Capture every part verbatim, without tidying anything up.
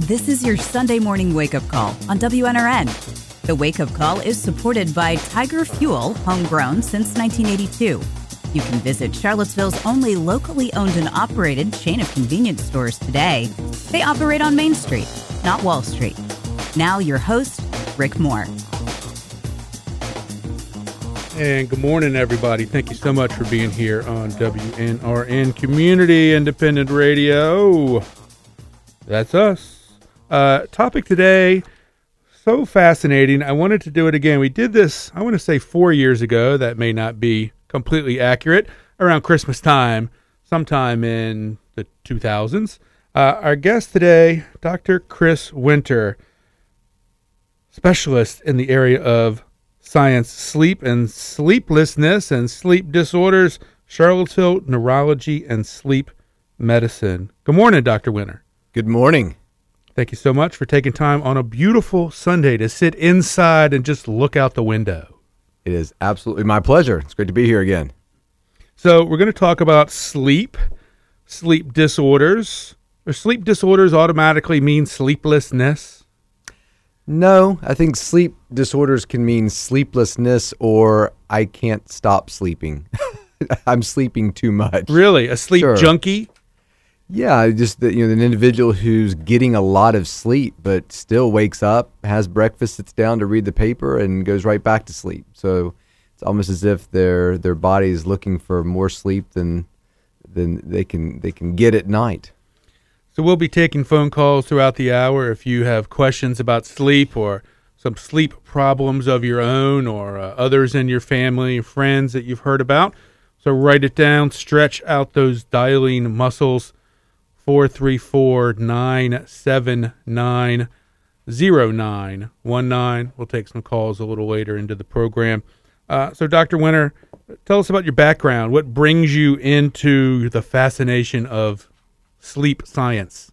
This is your Sunday morning wake-up call on W N R N. The wake-up call is supported by Tiger Fuel, homegrown since nineteen eighty-two. You can visit Charlottesville's only locally owned and operated chain of convenience stores today. They operate on Main Street, not Wall Street. Now your host, Rick Moore. And good morning, everybody. Thank you so much for being here on W N R N Community Independent Radio. That's us. Uh, topic today, so fascinating. I wanted to do it again. We did this, I want to say four years ago. That may not be completely accurate. Around Christmas time, sometime in the two thousands. Uh, our guest today, Doctor Chris Winter, specialist in the area of science, sleep and sleeplessness and sleep disorders, Charlottesville Neurology and Sleep Medicine. Good morning, Doctor Winter. Good morning. Thank you so much for taking time on a beautiful Sunday to sit inside and just look out the window. It is absolutely my pleasure. It's great to be here again. So we're going to talk about sleep, sleep disorders. Or sleep disorders automatically mean sleeplessness? No, I think sleep disorders can mean sleeplessness or I can't stop sleeping. I'm sleeping too much. Really? A sleep Sure. junkie? Yeah, just the, you know, an individual who's getting a lot of sleep but still wakes up, has breakfast, sits down to read the paper, and goes right back to sleep. So it's almost as if their their body is looking for more sleep than than they can they can get at night. So we'll be taking phone calls throughout the hour if you have questions about sleep or some sleep problems of your own or uh, others in your family and friends that you've heard about. So write it down, stretch out those dialing muscles. four three four, nine seven nine, zero nine one nine. We'll take some calls a little later into the program. Uh, so, Doctor Winter, tell us about your background. What brings you into the fascination of sleep science?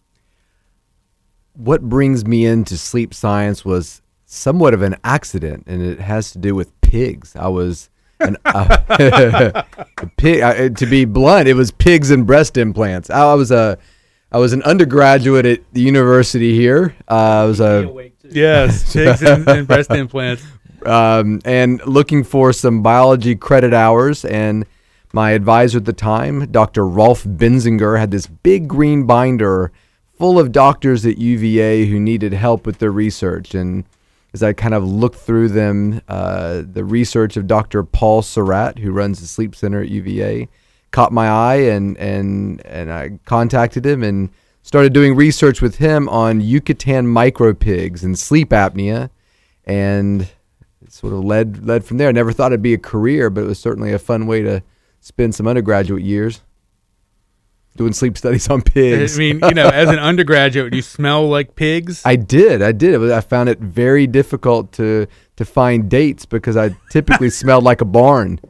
What brings me into sleep science was somewhat of an accident, and it has to do with pigs. I was an uh, pig. Uh, to be blunt, it was pigs and breast implants. I was a I was an undergraduate at the university here. Uh, I was a yes, pigs and, and breast implants, um, and looking for some biology credit hours. And my advisor at the time, Doctor Rolf Benzinger, had this big green binder full of doctors at U V A who needed help with their research. And as I kind of looked through them, uh, the research of Doctor Paul Surratt, who runs the sleep center at U V A, caught my eye, and, and, and I contacted him and started doing research with him on Yucatan micro pigs and sleep apnea. And it sort of led, led from there. I never thought it'd be a career, but it was certainly a fun way to spend some undergraduate years doing sleep studies on pigs. I mean, you know, as an undergraduate, you smell like pigs? I did. I did. It was, I found it very difficult to to find dates because I typically smelled like a barn.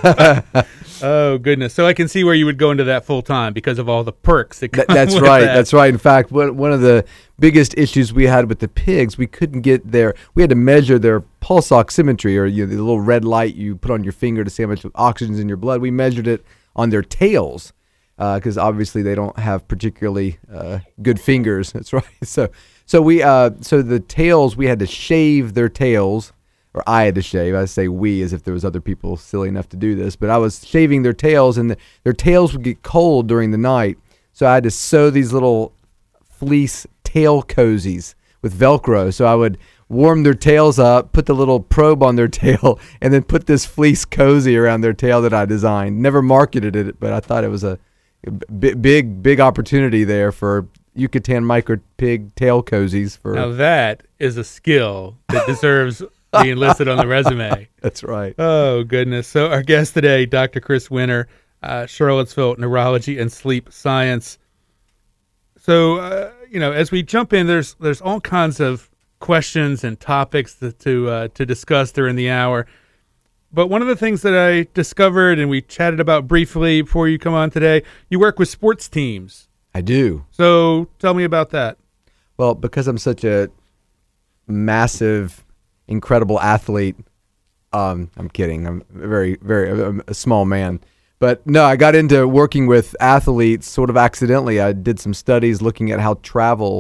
Oh, goodness. So I can see where you would go into that full time because of all the perks that come That, that's with right. that. That's right. In fact, one, one of the biggest issues we had with the pigs, we couldn't get their, we had to measure their pulse oximetry, or you know, the little red light you put on your finger to see how much oxygen's in your blood. We measured it on their tails because uh, obviously they don't have particularly uh, good fingers. That's right. So, so we, uh, so the tails, we had to shave their tails. Or I had to shave. I say we as if there was other people silly enough to do this. But I was shaving their tails, and the, their tails would get cold during the night. So I had to sew these little fleece tail cozies with Velcro. So I would warm their tails up, put the little probe on their tail, and then put this fleece cozy around their tail that I designed. Never marketed it, but I thought it was a big, big, big opportunity there for Yucatan micro pig tail cozies. For Now that is a skill that deserves being listed on the resume. That's right. Oh, goodness. So our guest today, Doctor Chris Winter, uh, Charlottesville Neurology and Sleep Science. So, uh, you know, as we jump in, there's there's all kinds of questions and topics to to, uh, to discuss during the hour. But one of the things that I discovered and we chatted about briefly before you come on today, you work with sports teams. I do. So tell me about that. Well, because I'm such a massive, incredible athlete, um, I'm kidding. I'm very, very I'm a small man. But no, I got into working with athletes sort of accidentally. I did some studies looking at how travel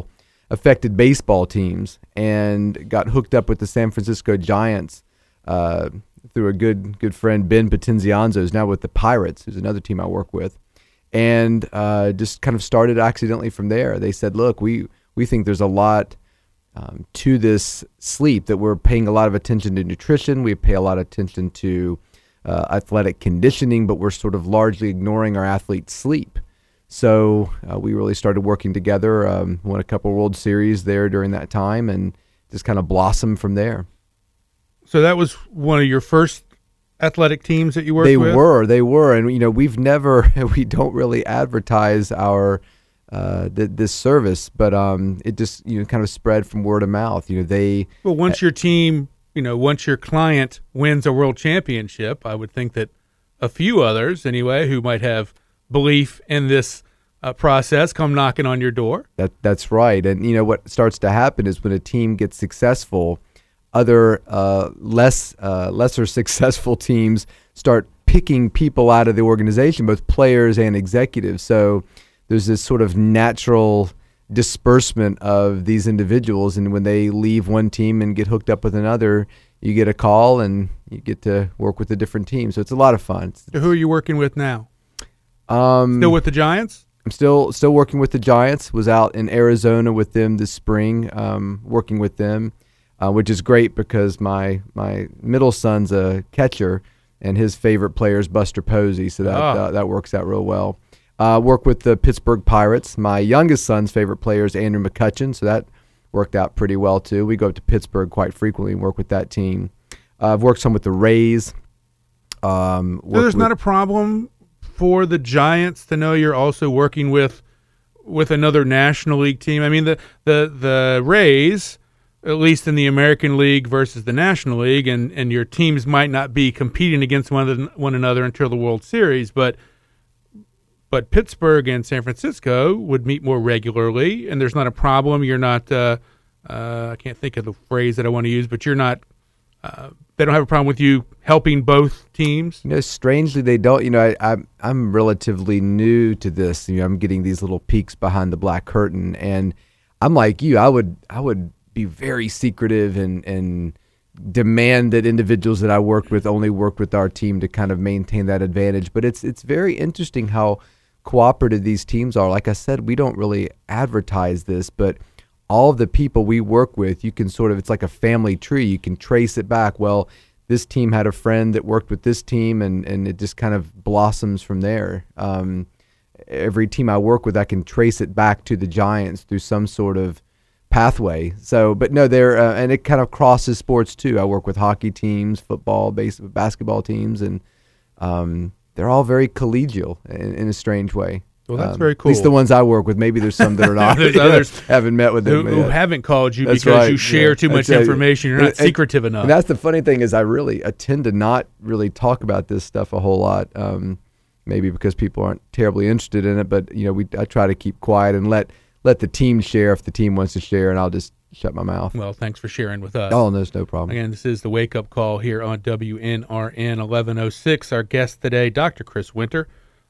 affected baseball teams and got hooked up with the San Francisco Giants uh, through a good good friend, Ben Potenzianzo, who's now with the Pirates, who's another team I work with, and uh, just kind of started accidentally from there. They said, look, we, we think there's a lot um, to this sleep, that we're paying a lot of attention to nutrition, we pay a lot of attention to uh, athletic conditioning, but we're sort of largely ignoring our athletes' sleep. So uh, we really started working together, um, won a couple World Series there during that time, and just kind of blossomed from there. So that was one of your first athletic teams that you worked they with? They were, they were. And, you know, we've never, we don't really advertise our, uh, th- this service, but um, it just, you know, kind of spread from word of mouth. You know, they. Well, once your team, you know, once your client wins a world championship, I would think that a few others, anyway, who might have belief in this uh, process come knocking on your door. That That's right. And, you know, what starts to happen is when a team gets successful, other uh, less uh, lesser successful teams start picking people out of the organization, both players and executives. So there's this sort of natural disbursement of these individuals, and when they leave one team and get hooked up with another, you get a call and you get to work with a different team. So it's a lot of fun. So who are you working with now? Um, still with the Giants? I'm still still working with the Giants. Was out in Arizona with them this spring, um, working with them. Uh, which is great because my my middle son's a catcher, and his favorite player is Buster Posey, so that oh. uh, that works out real well. Uh, work with the Pittsburgh Pirates. My youngest son's favorite player is Andrew McCutchen, so that worked out pretty well too. We go up to Pittsburgh quite frequently and work with that team. Uh, I've worked some with the Rays. Um, so there's with, not a problem for the Giants to know you're also working with with another National League team. I mean, the the the Rays, at least in the American League versus the National League, and, and your teams might not be competing against one, one another until the World Series, but but Pittsburgh and San Francisco would meet more regularly, and there's not a problem. You're not, uh, uh, I can't think of the phrase that I want to use, but you're not, uh, they don't have a problem with you helping both teams? You know, strangely, they don't. You know, I, I'm, I'm relatively new to this. You know, I'm getting these little peeks behind the black curtain, and I'm like you, I would, I would, be very secretive and, and demand that individuals that I worked with only work with our team to kind of maintain that advantage. But it's it's very interesting how cooperative these teams are. Like I said, we don't really advertise this, but all of the people we work with, you can sort of, it's like a family tree. You can trace it back. Well, this team had a friend that worked with this team, and, and it just kind of blossoms from there. Um, every team I work with, I can trace it back to the Giants through some sort of pathway. So, but no, they're uh, and it kind of crosses sports too. I work with hockey teams, football, base, basketball teams, and um, they're all very collegial in, in a strange way. Well, that's um, very cool. At least the ones I work with. Maybe there's some that are not. There's others haven't met with them who, who haven't called you that's because right. you share yeah. too much that's information. You're and, not and, secretive enough. And that's the funny thing is I really I tend to not really talk about this stuff a whole lot. Um, maybe because people aren't terribly interested in it, but you know, we I try to keep quiet and let let the team share if the team wants to share, and I'll just shut my mouth. Well, thanks for sharing with us. Oh, no, no problem. Again, this is the Wake Up Call here on W N R N eleven oh six. Our guest today, Doctor Chris Winter.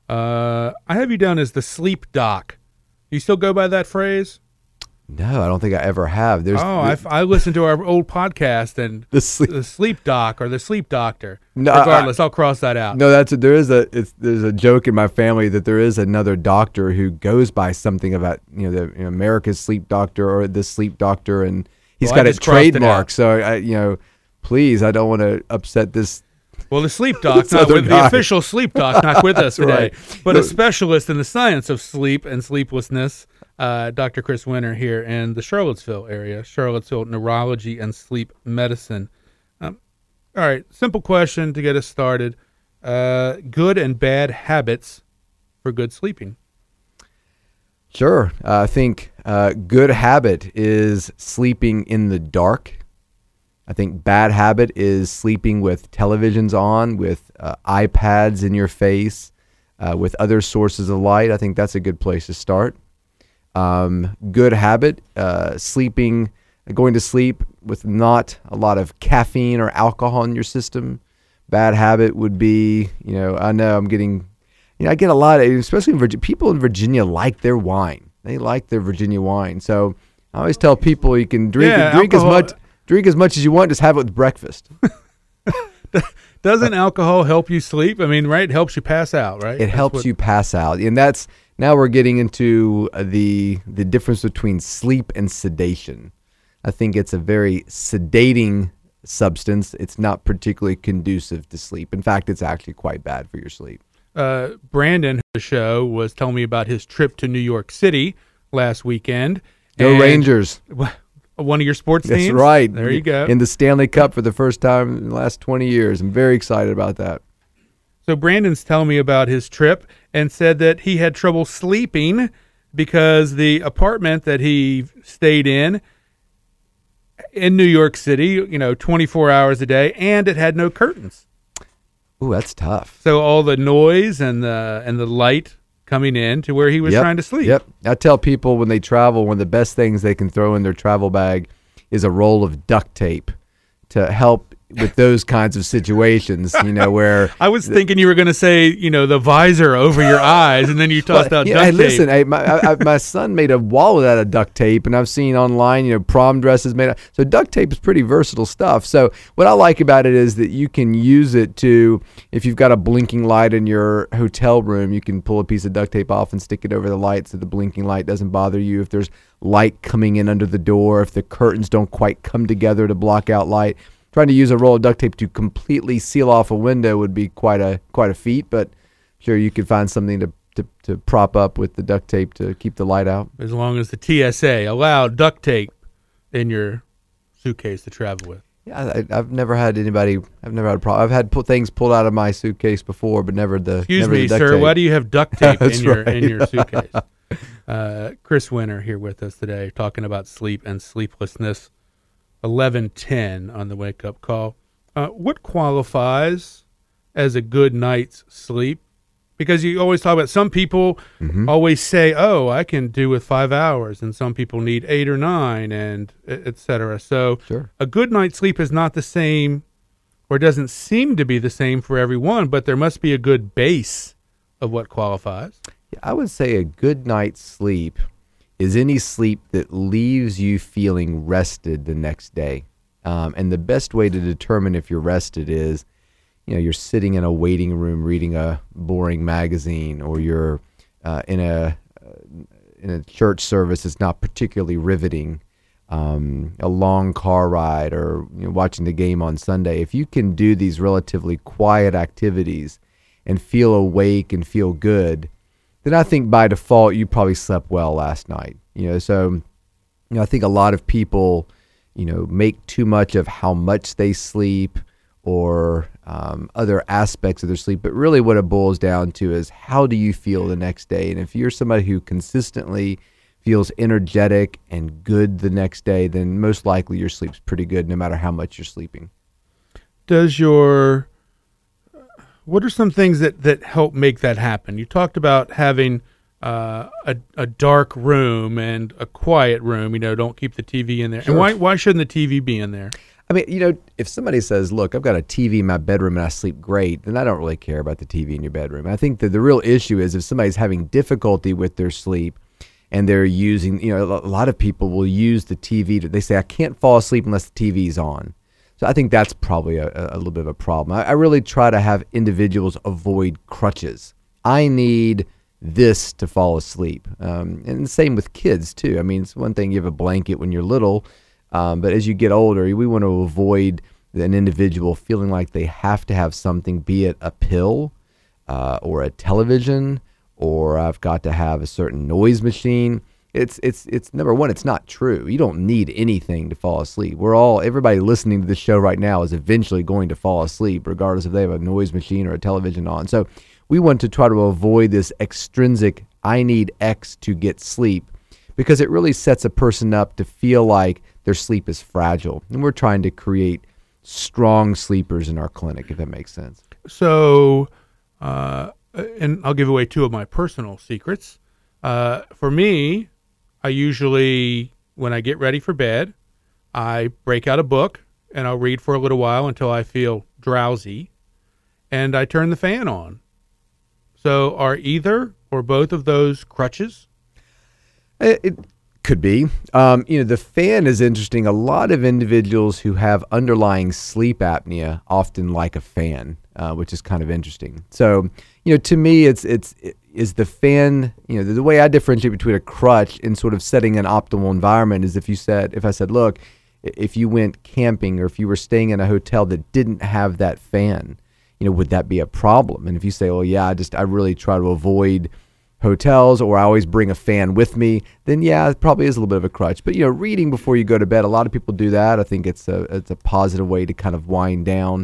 Uh, I have you down as the sleep doc. You still go by that phrase? No, I don't think I ever have. There's oh, I, I listened to our old podcast and the sleep, the sleep doc or the sleep doctor. No, Regardless, I, I'll cross that out. No, that's a, there is a it's, there's a joke in my family that there is another doctor who goes by something about you know the you know, America's sleep doctor or the sleep doctor, and he's well, got it trademarked. So I, you know, please, I don't want to upset this. Well, the sleep doc, not with, the official sleep doc, not with us today, right. but a specialist in the science of sleep and sleeplessness. Uh, Doctor Chris Winter here in the Charlottesville area, Charlottesville Neurology and Sleep Medicine. Um, all right, simple question to get us started. Uh, good and bad habits for good sleeping. Sure. Uh, I think uh, good habit is sleeping in the dark. I think bad habit is sleeping with televisions on, with uh, iPads in your face, uh, with other sources of light. I think that's a good place to start. Um, good habit, uh, sleeping, going to sleep with not a lot of caffeine or alcohol in your system. Bad habit would be, you know, I know I'm getting, you know, I get a lot of, especially in Virginia, people in Virginia like their wine. They like their Virginia wine. So I always tell people you can drink Yeah, drink alcohol- as much drink as much as you want. Just have it with breakfast. Doesn't alcohol help you sleep? I mean, right? It helps you pass out, right? It That's helps what- you pass out, and that's now we're getting into uh, the the difference between sleep and sedation. I think it's a very sedating substance. It's not particularly conducive to sleep. In fact, it's actually quite bad for your sleep. Uh, Brandon, the show, was telling me about his trip to New York City last weekend. Go And- Rangers! One of your sports That's teams? right. There you go. In the Stanley Cup for the first time in the last twenty years. I'm very excited about that. So Brandon's telling me about his trip and said that he had trouble sleeping because the apartment that he stayed in in New York City, you know, twenty-four hours a day, and it had no curtains. Ooh, that's tough. So all the noise and the and the light coming in to where he was Yep, trying to sleep. Yep. I tell people when they travel, one of the best things they can throw in their travel bag is a roll of duct tape to help with those kinds of situations, you know, where I was thinking you were going to say, you know, the visor over your eyes, and then you tossed Well, out yeah, duct hey, tape. listen, hey, my, I, I, my son made a wallet out of duct tape, and I've seen online, you know, prom dresses made out. So duct tape is pretty versatile stuff. So what I like about it is that you can use it to, if you've got a blinking light in your hotel room, you can pull a piece of duct tape off and stick it over the light so the blinking light doesn't bother you. If there's light coming in under the door, if the curtains don't quite come together to block out light. Trying to use a roll of duct tape to completely seal off a window would be quite a quite a feat, but sure you could find something to, to, to prop up with the duct tape to keep the light out. As long as the T S A allowed duct tape in your suitcase to travel with. Yeah, I, I've never had anybody. I've never had a problem. I've had pull, things pulled out of my suitcase before, but never the. Excuse never me, the duct sir. tape. Why do you have duct tape That's in your right. in your suitcase? Uh, Chris Winter here with us today, talking about sleep and sleeplessness. eleven ten on the wake up call. Uh, what qualifies as a good night's sleep? Because you always talk about some people Mhm. always say, "Oh, I can do with five hours," and some people need eight or nine, and et cetera. So, Sure. a good night's sleep is not the same, or doesn't seem to be the same for everyone. But there must be a good base of what qualifies. Yeah, I would say a good night's sleep is any sleep that leaves you feeling rested the next day. Um, and the best way to determine if you're rested is, you know, you're sitting in a waiting room reading a boring magazine, or you're uh, in a uh, in a church service that's not particularly riveting, um, a long car ride, or you know, watching the game on Sunday. If you can do these relatively quiet activities and feel awake and feel good, then I think by default you probably slept well last night. You know, so you know, I think a lot of people, you know, make too much of how much they sleep or um, other aspects of their sleep. But really what it boils down to is, how do you feel the next day? And if you're somebody who consistently feels energetic and good the next day, then most likely your sleep's pretty good no matter how much you're sleeping. Does your what are some things that, that help make that happen? You talked about having uh, a a dark room and a quiet room. You know, don't keep the T V in there. Sure. And why why shouldn't the T V be in there? I mean, you know, if somebody says, look, I've got a T V in my bedroom and I sleep great, then I don't really care about the T V in your bedroom. I think that the real issue is if somebody's having difficulty with their sleep and they're using, you know, a lot of people will use the T V. To, they say, I can't fall asleep unless the T V's on. So I think that's probably a, a little bit of a problem. I, I really try to have individuals avoid crutches. I need this to fall asleep. Um, and the same with kids, too. I mean, it's one thing you have a blanket when you're little, um, but as you get older, we want to avoid an individual feeling like they have to have something, be it a pill uh, or a television, or I've got to have a certain noise machine. It's it's it's number one, it's not true. You don't need anything to fall asleep. We're all, everybody listening to this show right now is eventually going to fall asleep, regardless if they have a noise machine or a television on. So we want to try to avoid this extrinsic, I need X to get sleep, because it really sets a person up to feel like their sleep is fragile. And we're trying to create strong sleepers in our clinic, if that makes sense. So, uh, and I'll give away two of my personal secrets. Uh, for me, I usually, when I get ready for bed, I break out a book and I'll read for a little while until I feel drowsy, and I turn the fan on. So are either or both of those crutches? It, it Could be. Um, you know, the fan is interesting. A lot of individuals who have underlying sleep apnea often like a fan, uh, which is kind of interesting. So, you know, to me, it's it's it, is the fan. You know, the, the way I differentiate between a crutch and sort of setting an optimal environment is if you said, if I said, look, if you went camping or if you were staying in a hotel that didn't have that fan, you know, would that be a problem? And if you say, oh yeah, I just I really try to avoid hotels, or I always bring a fan with me, then yeah, it probably is a little bit of a crutch. But you know, reading before you go to bed, a lot of people do that. I think it's a it's a positive way to kind of wind down.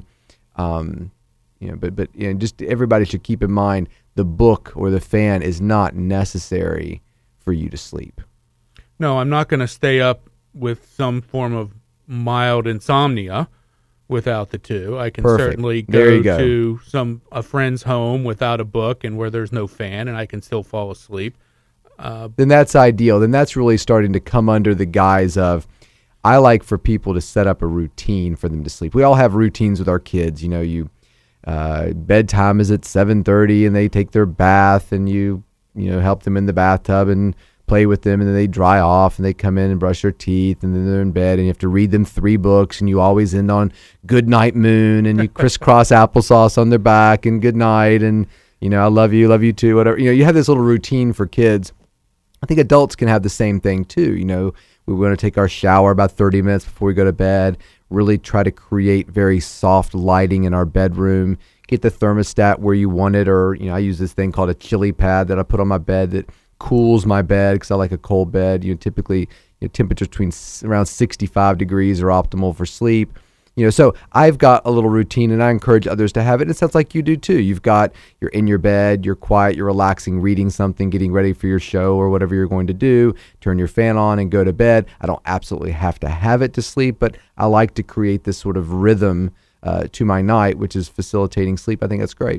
Um, you know, but but you know, just everybody should keep in mind the book or the fan is not necessary for you to sleep. No, I'm not going to stay up with some form of mild insomnia without the two. I can Perfect. certainly There go, you go. to some a friend's home without a book and where there's no fan, and I can still fall asleep. Uh, Then that's ideal. Then that's really starting to come under the guise of, I like for people to set up a routine for them to sleep. We all have routines with our kids. You know, you uh, bedtime is at seven thirty, and they take their bath, and you you know help them in the bathtub and play with them, and then they dry off, and they come in and brush their teeth, and then they're in bed, and you have to read them three books, and you always end on Good Night Moon, and you crisscross applesauce on their back, and good night, and you know I love you, love you too, whatever. You know, you have this little routine for kids. I think adults can have the same thing too. You know, we want to take our shower about thirty minutes before we go to bed, really try to create very soft lighting in our bedroom, get the thermostat where you want it, or, you know, I use this thing called a chili pad that I put on my bed that cools my bed because I like a cold bed. You know, typically, you know, temperatures between s- around sixty-five degrees are optimal for sleep. You know, so I've got a little routine, and I encourage others to have it. It sounds like you do too. You've got, you're in your bed, you're quiet, you're relaxing, reading something, getting ready for your show or whatever you're going to do. Turn your fan on and go to bed. I don't absolutely have to have it to sleep, but I like to create this sort of rhythm uh, to my night, which is facilitating sleep. I think that's great.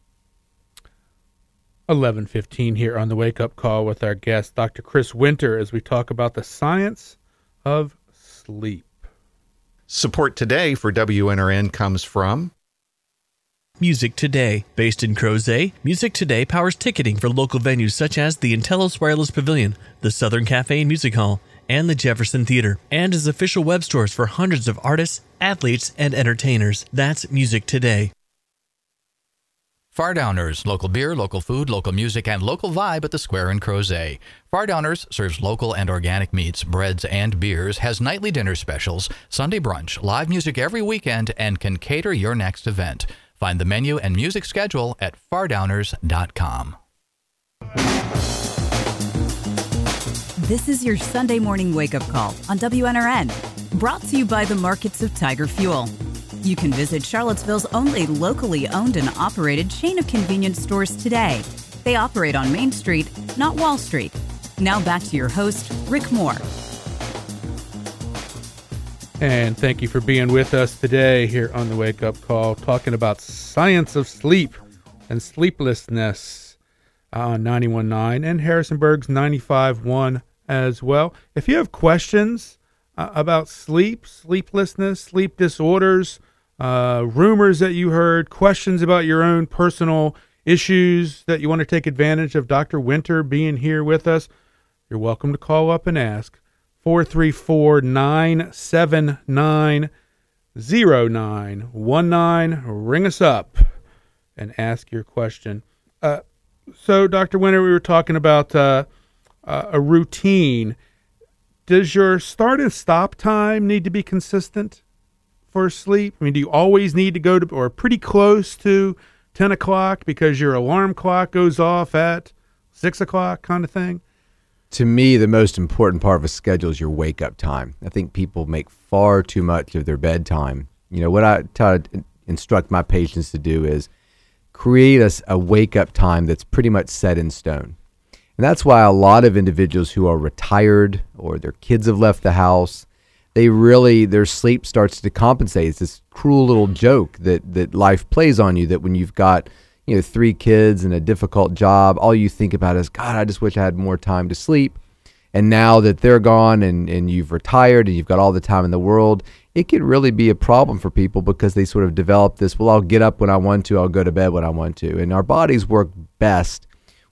eleven fifteen here on the Wake Up Call with our guest, Doctor Chris Winter, as we talk about the science of sleep. Support today for W N R N comes from Music Today. Based in Crozet, Music Today powers ticketing for local venues such as the Intellos Wireless Pavilion, the Southern Cafe and Music Hall, and the Jefferson Theater, and is official web stores for hundreds of artists, athletes, and entertainers. That's Music Today. Far Downers, local beer, local food, local music, and local vibe at the Square in Crozet. Far Downers serves local and organic meats, breads, and beers, has nightly dinner specials, Sunday brunch, live music every weekend, and can cater your next event. Find the menu and music schedule at far downers dot com. This is your Sunday morning wake-up call on W N R N, brought to you by the markets of Tiger Fuel. You can visit Charlottesville's only locally owned and operated chain of convenience stores today. They operate on Main Street, not Wall Street. Now back to your host, Rick Moore. And thank you for being with us today here on the Wake Up Call, talking about science of sleep and sleeplessness on ninety-one point nine and Harrisonburg's ninety-five point one as well. If you have questions uh, about sleep, sleeplessness, sleep disorders, uh, rumors that you heard, questions about your own personal issues that you want to take advantage of Doctor Winter being here with us, you're welcome to call up and ask. four three four, nine seven nine, zero nine one nine. Ring us up and ask your question. Uh, so, Doctor Winter, we were talking about uh, uh, a routine. Does your start and stop time need to be consistent for sleep? I mean, do you always need to go to, or pretty close to ten o'clock because your alarm clock goes off at six o'clock kind of thing? To me, the most important part of a schedule is your wake-up time. I think people make far too much of their bedtime. You know, what I try to instruct my patients to do is create a, a wake-up time that's pretty much set in stone. And that's why a lot of individuals who are retired or their kids have left the house, they really, their sleep starts to compensate. It's this cruel little joke that, that life plays on you, that when you've got, you know, three kids and a difficult job, all you think about is, God, I just wish I had more time to sleep. And now that they're gone and, and you've retired and you've got all the time in the world, it can really be a problem for people because they sort of develop this, well, I'll get up when I want to, I'll go to bed when I want to. And our bodies work best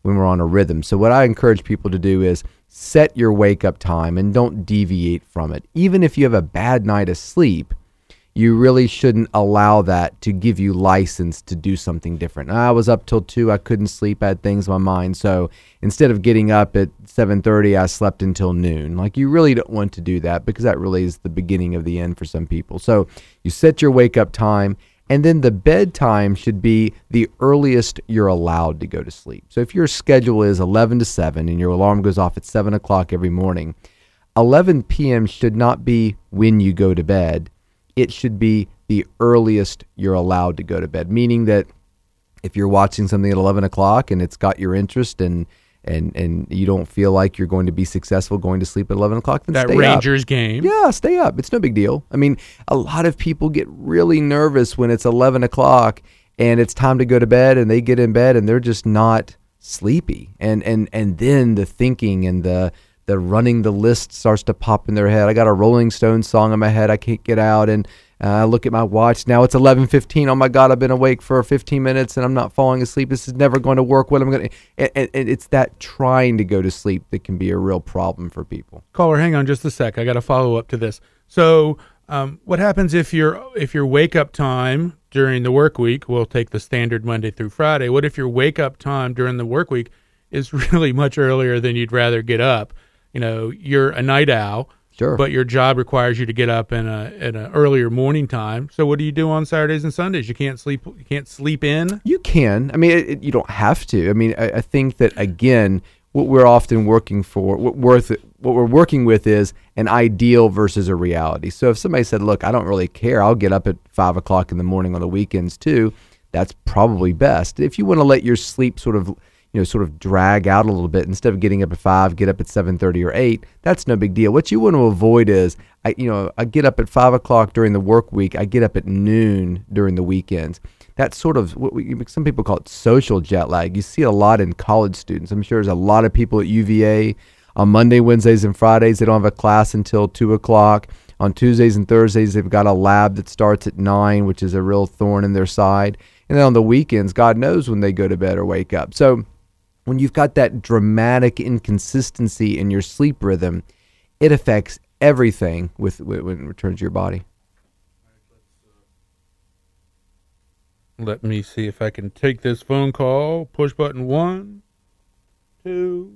when we're on a rhythm. So what I encourage people to do is set your wake up time and don't deviate from it. Even if you have a bad night of sleep, you really shouldn't allow that to give you license to do something different. I was up till two. I couldn't sleep. I had things on my mind. So instead of getting up at seven thirty, I slept until noon. Like, you really don't want to do that, because that really is the beginning of the end for some people. So you set your wake up time, and then the bedtime should be the earliest you're allowed to go to sleep. So if your schedule is eleven to seven and your alarm goes off at seven o'clock every morning, eleven p.m. should not be when you go to bed. It should be the earliest you're allowed to go to bed, meaning that if you're watching something at eleven o'clock and it's got your interest and and and you don't feel like you're going to be successful going to sleep at eleven o'clock, then that stay Rangers up. game. Yeah, stay up. It's no big deal. I mean, a lot of people get really nervous when it's eleven o'clock and it's time to go to bed, and they get in bed and they're just not sleepy. And and and then the thinking and the the running the list starts to pop in their head. I got a Rolling Stones song in my head I can't get out, and uh, I look at my watch. Now it's eleven fifteen. Oh my God, I've been awake for fifteen minutes and I'm not falling asleep. This is never going to work. What am I going to... And, and, and it's that trying to go to sleep that can be a real problem for people. Caller, hang on just a sec. I got to follow up to this. So um, what happens if your if your wake up time during the work week, we'll take the standard Monday through Friday. What if your wake up time during the work week is really much earlier than you'd rather get up? You know, you're a night owl, sure, but your job requires you to get up in a in an earlier morning time. So what do you do on Saturdays and Sundays? You can't sleep. You can't sleep in. You can. I mean, it, it, you don't have to. I mean, I, I think that, again, what we're often working for, what worth what we're working with is an ideal versus a reality. So if somebody said, "Look, I don't really care. I'll get up at five o'clock in the morning on the weekends too," that's probably best. If you want to let your sleep sort of you know, sort of drag out a little bit, instead of getting up at five, get up at seven thirty or eight. That's no big deal. What you want to avoid is, I, you know, I get up at five o'clock during the work week. I get up at noon during the weekends. That's sort of what we, some people call it social jet lag. You see a lot in college students. I'm sure there's a lot of people at U V A on Monday, Wednesdays, and Fridays. They don't have a class until two o'clock. On Tuesdays and Thursdays, they've got a lab that starts at nine, which is a real thorn in their side. And then on the weekends, God knows when they go to bed or wake up. So when you've got that dramatic inconsistency in your sleep rhythm, it affects everything with, with when it returns to your body. Let me see if I can take this phone call. Push button one, two,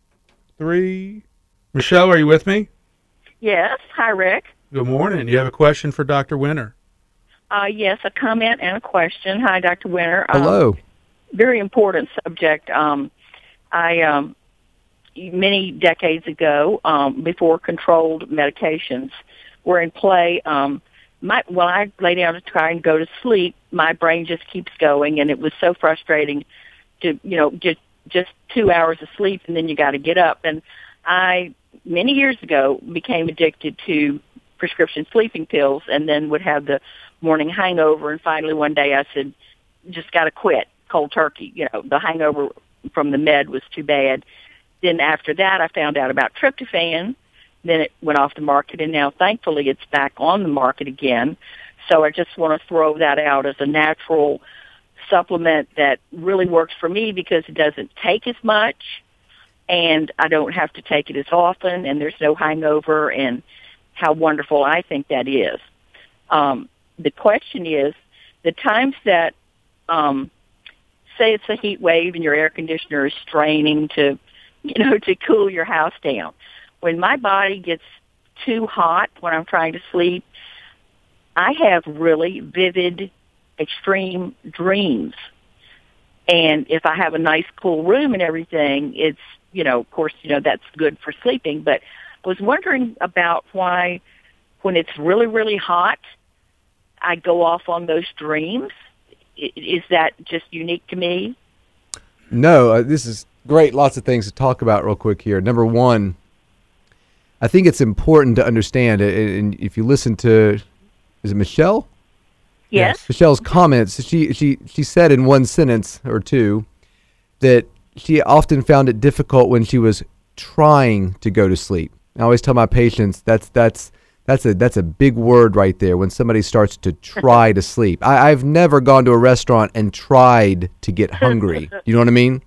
three. Michelle, are you with me? Yes. Hi, Rick. Good morning. You have a question for Doctor Winter? Uh, yes, a comment and a question. Hi, Doctor Winter. Hello. Um, very important subject. Um, I um, many decades ago, um, before controlled medications were in play, um, my, when I lay down to try and go to sleep, my brain just keeps going, and it was so frustrating to, you know, just just two hours of sleep, and then you got to get up. And I, many years ago, became addicted to prescription sleeping pills, and then would have the morning hangover. And finally, one day, I said, "Just got to quit cold turkey." You know, the hangover from the med was too bad. Then after that, I found out about tryptophan. Then it went off the market, and now, thankfully, it's back on the market again. So I just want to throw that out as a natural supplement that really works for me because it doesn't take as much, and I don't have to take it as often, and there's no hangover, and how wonderful I think that is. Um, the question is, the times that, um, say it's a heat wave and your air conditioner is straining to, you know, to cool your house down. When my body gets too hot when I'm trying to sleep, I have really vivid, extreme dreams. And if I have a nice, cool room and everything, it's, you know, of course, you know, that's good for sleeping. But I was wondering about why when it's really, really hot, I go off on those dreams. Is that just unique to me? No, uh, this is great. Lots of things to talk about real quick here. Number one, I think it's important to understand, and if you listen to, is it Michelle? Yes. Michelle's comments, she, she, she said in one sentence or two that she often found it difficult when she was trying to go to sleep. I always tell my patients that's that's that's a that's a big word right there when somebody starts to try to sleep. I, I've never gone to a restaurant and tried to get hungry. You know what I mean?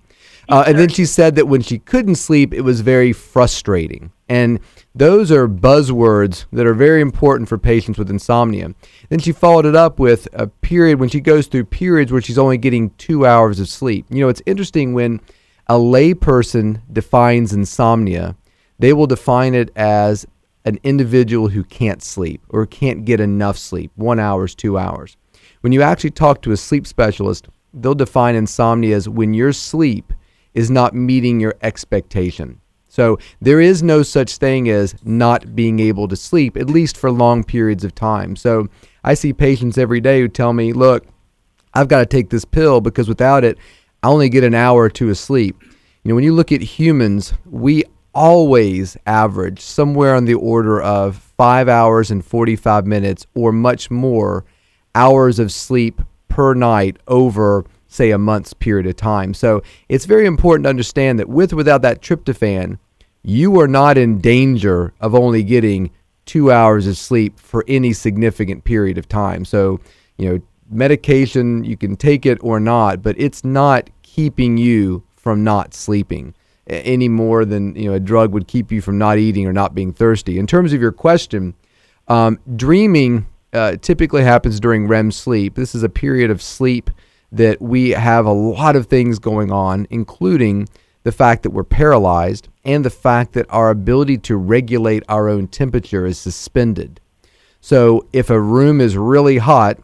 Uh, and then she said that when she couldn't sleep, it was very frustrating. And those are buzzwords that are very important for patients with insomnia. Then she followed it up with a period when she goes through periods where she's only getting two hours of sleep. You know, it's interesting when a layperson defines insomnia, they will define it as an individual who can't sleep or can't get enough sleep, one hours, two hours. When you actually talk to a sleep specialist, they'll define insomnia as when your sleep is not meeting your expectation. So there is no such thing as not being able to sleep, at least for long periods of time. So I see patients every day who tell me, look, I've got to take this pill because without it, I only get an hour or two of sleep. You know, when you look at humans, we always average somewhere on the order of five hours and forty-five minutes or much more hours of sleep per night over, say, a month's period of time. So it's very important to understand that with or without that tryptophan, you are not in danger of only getting two hours of sleep for any significant period of time. So, you know, medication, you can take it or not, but it's not keeping you from not sleeping any more than, you know, a drug would keep you from not eating or not being thirsty. In terms of your question, um, dreaming uh, typically happens during R E M sleep. This is a period of sleep that we have a lot of things going on, including the fact that we're paralyzed and the fact that our ability to regulate our own temperature is suspended. So if a room is really hot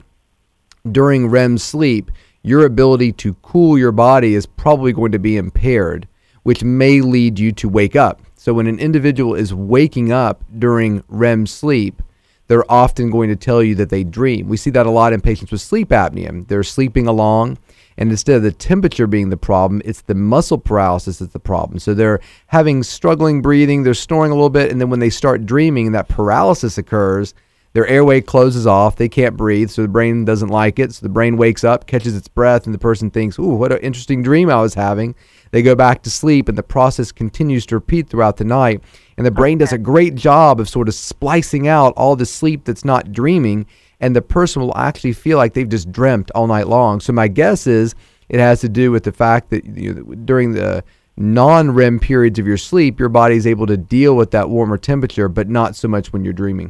during R E M sleep, your ability to cool your body is probably going to be impaired, which may lead you to wake up. So when an individual is waking up during R E M sleep, they're often going to tell you that they dream. We see that a lot in patients with sleep apnea. They're sleeping along, and instead of the temperature being the problem, it's the muscle paralysis that's the problem. So they're having struggling breathing, they're snoring a little bit, and then when they start dreaming, that paralysis occurs, their airway closes off, they can't breathe, so the brain doesn't like it, so the brain wakes up, catches its breath, and the person thinks, ooh, what an interesting dream I was having. They go back to sleep, and the process continues to repeat throughout the night. And the brain does a great job of sort of splicing out all the sleep that's not dreaming, and the person will actually feel like they've just dreamt all night long. So my guess is it has to do with the fact that, you know, during the non-R E M periods of your sleep, your body is able to deal with that warmer temperature, but not so much when you're dreaming.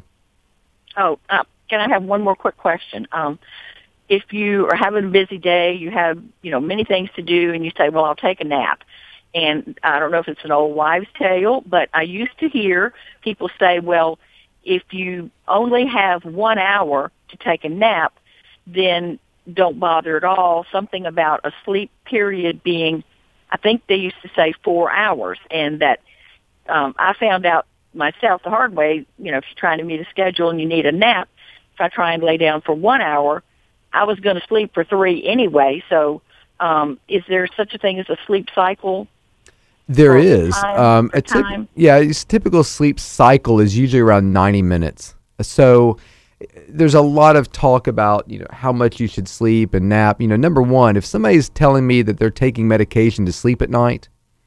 Oh, uh, can I have one more quick question? Um, if you are having a busy day, you have, you know, many things to do, and you say, well, I'll take a nap. And I don't know if it's an old wives' tale, but I used to hear people say, well, if you only have one hour to take a nap, then don't bother at all. Something about a sleep period being, I think they used to say four hours, and that um, I found out myself the hard way, you know, if you're trying to meet a schedule and you need a nap, if I try and lay down for one hour, I was going to sleep for three anyway. So um, is there such a thing as a sleep cycle? There is. Time, um, a typ- yeah, a typical sleep cycle is usually around ninety minutes. So there's a lot of talk about, you know, how much you should sleep and nap. You know, number one, if somebody's telling me that they're taking medication to sleep at night,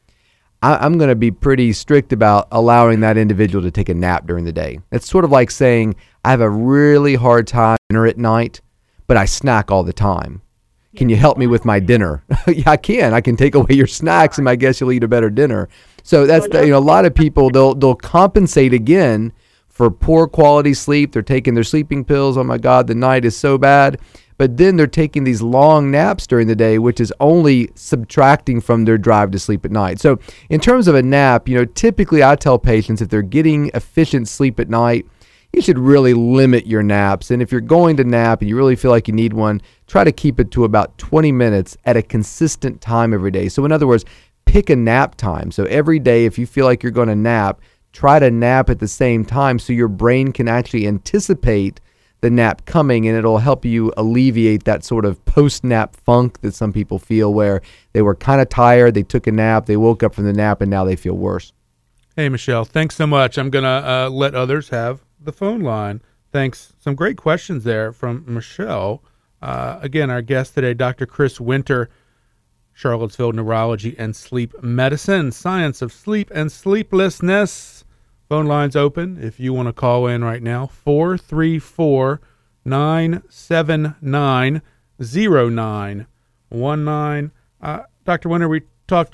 I, I'm going to be pretty strict about allowing that individual to take a nap during the day. It's sort of like saying, I have a really hard time dinner at night, but I snack all the time. Can you help me with my dinner? Yeah, I can. I can take away your snacks, and I guess you'll eat a better dinner. So that's the, you know, a lot of people, they'll they'll compensate again for poor quality sleep. They're taking their sleeping pills. Oh my God, the night is so bad. But then they're taking these long naps during the day, which is only subtracting from their drive to sleep at night. So in terms of a nap, you know, typically I tell patients if they're getting efficient sleep at night, you should really limit your naps. And if you're going to nap and you really feel like you need one, try to keep it to about twenty minutes at a consistent time every day. So in other words, pick a nap time. So every day, if you feel like you're going to nap, try to nap at the same time so your brain can actually anticipate the nap coming, and it'll help you alleviate that sort of post-nap funk that some people feel where they were kind of tired, they took a nap, they woke up from the nap, and now they feel worse. Hey, Michelle, thanks so much. I'm going to uh, let others have the phone line. Thanks. Some great questions there from Michelle. Uh, again, our guest today, Doctor Chris Winter, Charlottesville Neurology and Sleep Medicine, Science of Sleep and Sleeplessness. Phone lines open if you want to call in right now, four three four, nine seven nine, zero nine one nine. Uh, Doctor Winter, we talked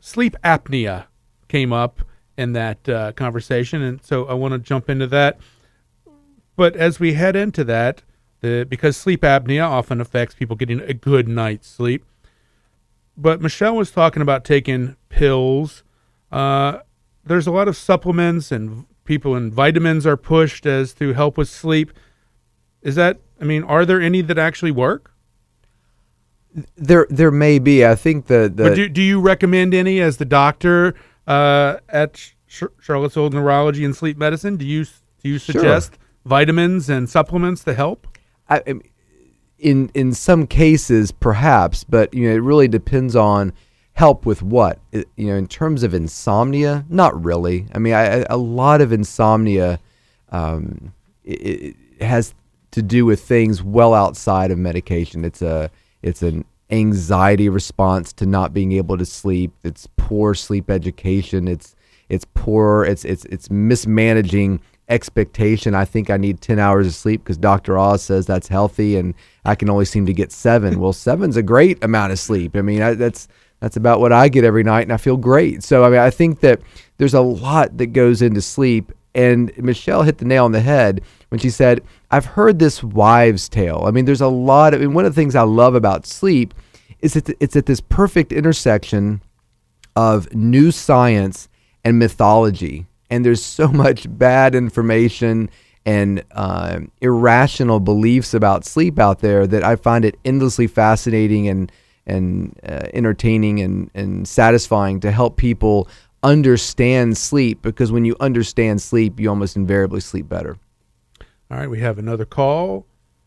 sleep apnea came up in that uh, conversation, and so I want to jump into that. But as we head into that, the, because sleep apnea often affects people getting a good night's sleep, but Michelle was talking about taking pills. Uh, there's a lot of supplements and people and vitamins are pushed as to help with sleep. Is that, I mean, are there any that actually work? There there may be. I think the... the but do, do you recommend any as the doctor uh, at Sh- Charlottesville Neurology and Sleep Medicine? Do you do you suggest sure. vitamins and supplements to help? I, in in some cases, perhaps, but you know, it really depends on help with what. It, you know, in terms of insomnia, not really. I mean, I, a lot of insomnia um, it, it has to do with things well outside of medication. It's a it's an anxiety response to not being able to sleep. It's poor sleep education. It's it's poor. It's it's it's mismanaging expectation. I think I need ten hours of sleep because Doctor Oz says that's healthy, and I can only seem to get seven. Well, seven's a great amount of sleep. I mean, I, that's that's about what I get every night, and I feel great. So I mean, I think that there's a lot that goes into sleep. And Michelle hit the nail on the head when she said, I've heard this wives' tale. I mean, there's a lot of, and one of the things I love about sleep is that it's at this perfect intersection of new science and mythology. And there's so much bad information and uh, irrational beliefs about sleep out there that I find it endlessly fascinating and and uh, entertaining and, and satisfying to help people understand sleep, because when you understand sleep, you almost invariably sleep better. All right, we have another call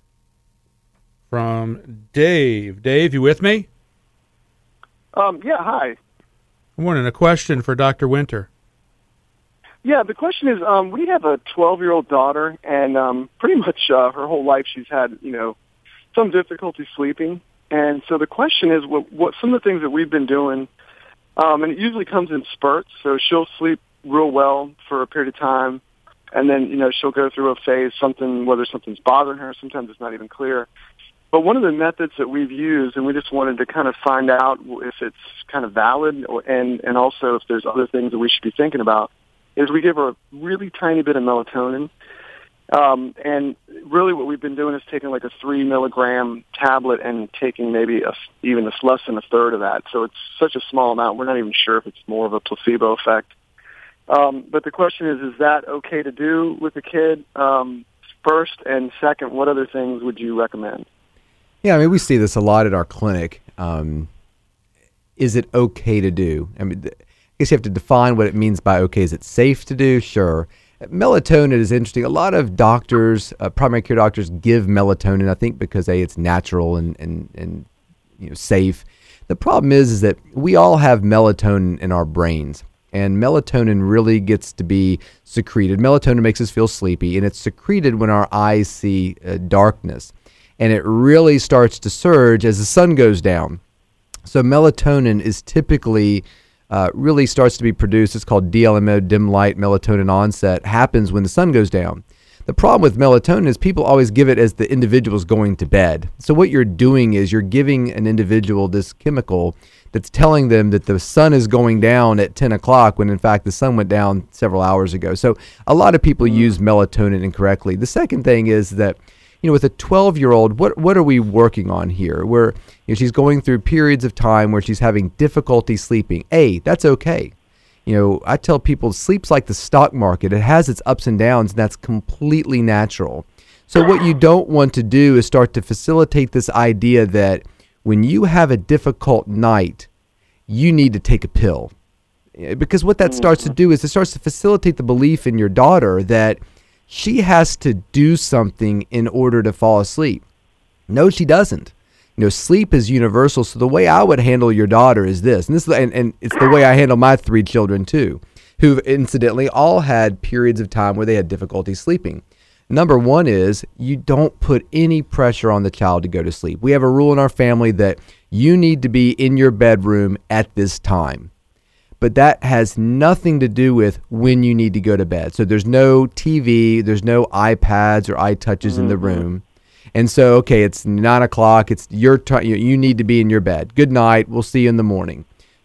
from Dave. Dave, you with me? Um, yeah, hi. Good morning. A question for Doctor Winter. Yeah, the question is, um, we have a twelve-year-old daughter, and um, pretty much uh, her whole life she's had, you know, some difficulty sleeping. And so the question is, what, what some of the things that we've been doing. Um, and it usually comes in spurts, so she'll sleep real well for a period of time, and then, you know, she'll go through a phase, something, whether something's bothering her, sometimes it's not even clear. But one of the methods that we've used, and we just wanted to kind of find out if it's kind of valid, or, and, and also if there's other things that we should be thinking about, is we give her a really tiny bit of melatonin. Um, and really what we've been doing is taking like a three milligram tablet and taking maybe a, even a, less than a third of that. So it's such a small amount. We're not even sure if it's more of a placebo effect. Um, but the question is, is that okay to do with a kid? Um, first, and second, what other things would you recommend? Yeah, I mean, we see this a lot at our clinic. Um, is it okay to do? I mean, I guess you have to define what it means by okay. Is it safe to do? Sure. Melatonin is interesting. A lot of doctors, uh, primary care doctors, give melatonin, I think, because A, it's natural and, and, and you know, safe. The problem is, is that we all have melatonin in our brains, and melatonin really gets to be secreted. Melatonin makes us feel sleepy, and it's secreted when our eyes see uh, darkness, and it really starts to surge as the sun goes down. So melatonin is typically Uh, really starts to be produced. It's called D L M O, dim light melatonin onset, happens when the sun goes down. The problem with melatonin is people always give it as the individual's going to bed. So what you're doing is you're giving an individual this chemical that's telling them that the sun is going down at ten o'clock when in fact the sun went down several hours ago. So a lot of people use melatonin incorrectly. The second thing is that, you know, with a twelve-year-old, what what are we working on here? Where, you know, she's going through periods of time where she's having difficulty sleeping. A, that's okay. You know, I tell people sleep's like the stock market. It has its ups and downs, and that's completely natural. So what you don't want to do is start to facilitate this idea that when you have a difficult night, you need to take a pill. Because what that starts to do is it starts to facilitate the belief in your daughter that she has to do something in order to fall asleep. No, she doesn't. You know, sleep is universal. So the way I would handle your daughter is this, and this, and, and it's the way I handle my three children too, who incidentally all had periods of time where they had difficulty sleeping. Number one is you don't put any pressure on the child to go to sleep. We have a rule in our family that you need to be in your bedroom at this time. But that has nothing to do with when you need to go to bed. So there's no T V, there's no iPads or iTouches mm-hmm. in the room. And so, okay, it's nine o'clock, it's your time, you, you need to be in your bed. Good night, we'll see you in the morning.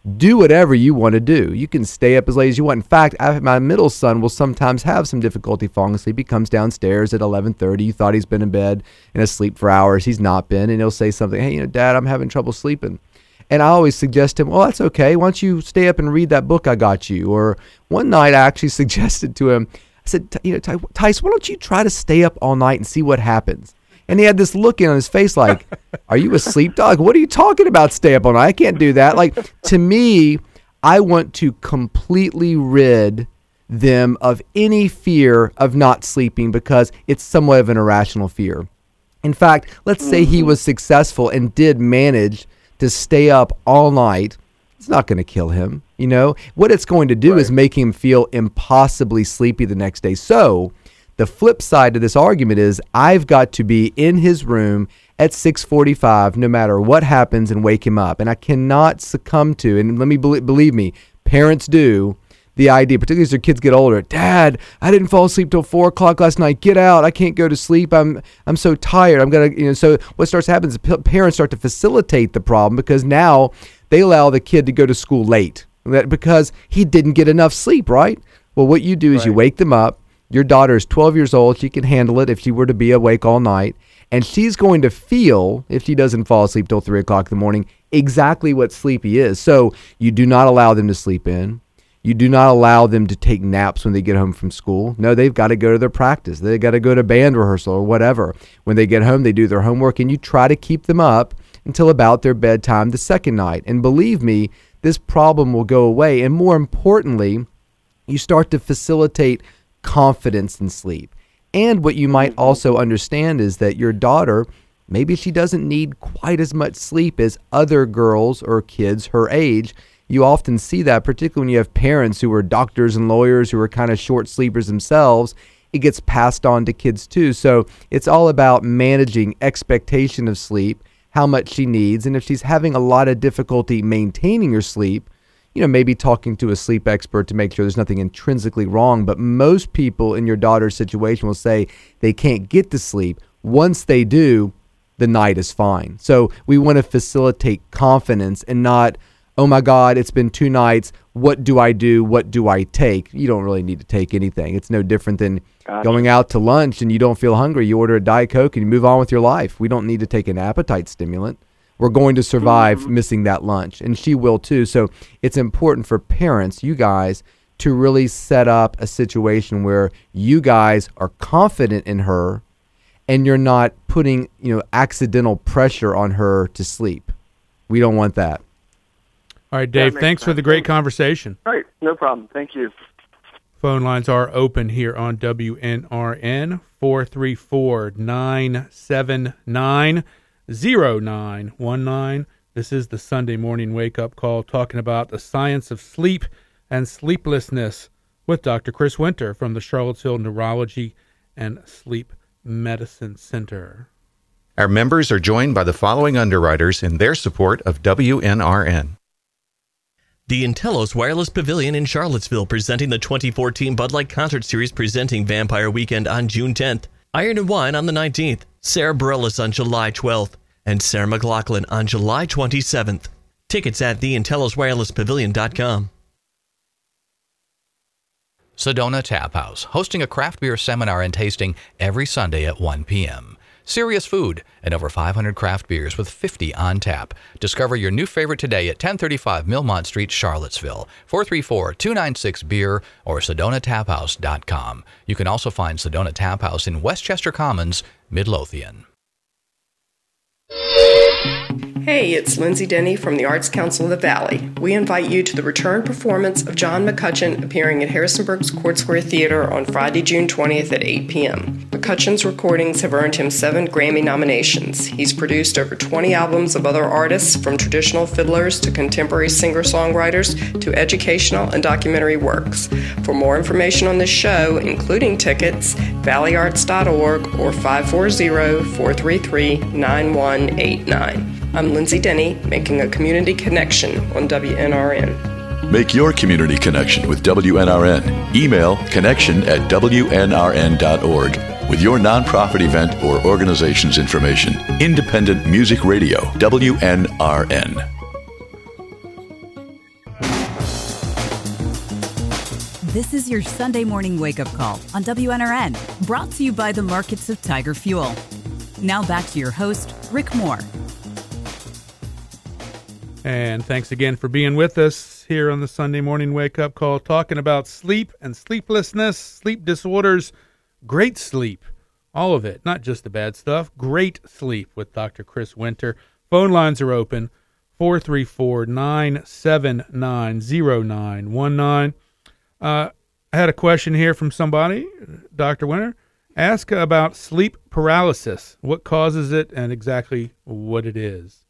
do whatever you want to do. You can stay up as late as you want. In fact, I, my middle son will sometimes have some difficulty falling asleep. He comes downstairs at eleven thirty. You thought he's been in bed and asleep for hours. He's not been. And he'll say something, hey, you know, Dad, I'm having trouble sleeping. And I always suggest to him, well, that's okay. Why don't you stay up and read that book I got you? Or one night I actually suggested to him, I said, you know, Tice, why don't you try to stay up all night and see what happens? And he had this look in on his face like, are you a sleep dog? What are you talking about, stay up all night? I can't do that. Like, to me, I want to completely rid them of any fear of not sleeping because it's somewhat of an irrational fear. In fact, let's say he was successful and did manage to stay up all night. It's not going to kill him. You know, what it's going to do right. is make him feel impossibly sleepy the next day. So the flip side to this argument is I've got to be in his room at six forty-five no matter what happens and wake him up. And I cannot succumb to, and let me believe, believe me, parents do, the idea, particularly as their kids get older, Dad, I didn't fall asleep till four o'clock last night. Get out. I can't go to sleep. I'm I'm so tired. I'm going to, you know, so what starts to happen is parents start to facilitate the problem because now they allow the kid to go to school late because he didn't get enough sleep, right? Well, what you do is right. you wake them up. Your daughter is twelve years old. She can handle it if she were to be awake all night. And she's going to feel, if she doesn't fall asleep till three o'clock in the morning, exactly what sleepy is. So you do not allow them to sleep in. You do not allow them to take naps when they get home from school. No, they've got to go to their practice. They've got to go to band rehearsal or whatever. When they get home, they do their homework, and you try to keep them up until about their bedtime the second night. And believe me, this problem will go away. And more importantly, you start to facilitate confidence in sleep. And what you might also understand is that your daughter, maybe she doesn't need quite as much sleep as other girls or kids her age. You often see that, particularly when you have parents who are doctors and lawyers who are kind of short sleepers themselves. It gets passed on to kids too. So it's all about managing expectation of sleep, how much she needs, and if she's having a lot of difficulty maintaining her sleep, you know, maybe talking to a sleep expert to make sure there's nothing intrinsically wrong. But most people in your daughter's situation will say they can't get to sleep. Once they do, the night is fine. So we want to facilitate confidence and not, oh my God, it's been two nights. What do I do? What do I take? You don't really need to take anything. It's no different than gotcha. going out to lunch and you don't feel hungry. You order a Diet Coke and you move on with your life. We don't need to take an appetite stimulant. We're going to survive mm-hmm. missing that lunch, and she will too. So it's important for parents, you guys, to really set up a situation where you guys are confident in her and you're not putting, you know, accidental pressure on her to sleep. We don't want that. All right, Dave, thanks sense. for the great conversation. All right, no problem. Thank you. Phone lines are open here on W N R N, four three four, nine seven nine, zero nine one nine. This is the Sunday morning wake-up call talking about the science of sleep and sleeplessness with Doctor Chris Winter from the Charlottesville Neurology and Sleep Medicine Center. Our members are joined by the following underwriters in their support of W N R N. The Intellos Wireless Pavilion in Charlottesville presenting the twenty fourteen Bud Light Concert Series presenting Vampire Weekend on June tenth, Iron and Wine on the nineteenth, Sarah Bareilles on July twelfth, and Sarah McLachlan on July twenty-seventh. Tickets at the intellos wireless pavilion dot com. Sedona Tap House, hosting a craft beer seminar and tasting every Sunday at one p.m. Serious food and over five hundred craft beers with fifty on tap. Discover your new favorite today at ten thirty-five Millmont Street, Charlottesville. four three four, two nine six, beer or sedona tap house dot com. You can also find Sedona Tap House in Westchester Commons, Midlothian. Hey, it's Lindsay Denny from the Arts Council of the Valley. We invite you to the return performance of John McCutcheon appearing at Harrisonburg's Court Square Theater on Friday, June twentieth at eight p.m. McCutcheon's recordings have earned him seven Grammy nominations. He's produced over twenty albums of other artists, from traditional fiddlers to contemporary singer-songwriters to educational and documentary works. For more information on this show, including tickets, valley arts dot org or five four zero, four three three, nine one eight nine. I'm Lindsay Denny, making a community connection on W N R N. Make your community connection with W N R N. Email connection at W N R N dot org with your nonprofit event or organization's information. Independent Music Radio, W N R N. This is your Sunday morning wake-up call on W N R N, brought to you by the markets of Tiger Fuel. Now back to your host, Rick Moore. And thanks again for being with us here on the Sunday morning wake-up call, talking about sleep and sleeplessness, sleep disorders, great sleep, all of it, not just the bad stuff, great sleep with Doctor Chris Winter. Phone lines are open, four three four, nine seven nine, zero nine one nine. Uh, I had a question here from somebody, Doctor Winter. Ask about sleep paralysis. What causes it and exactly what it is?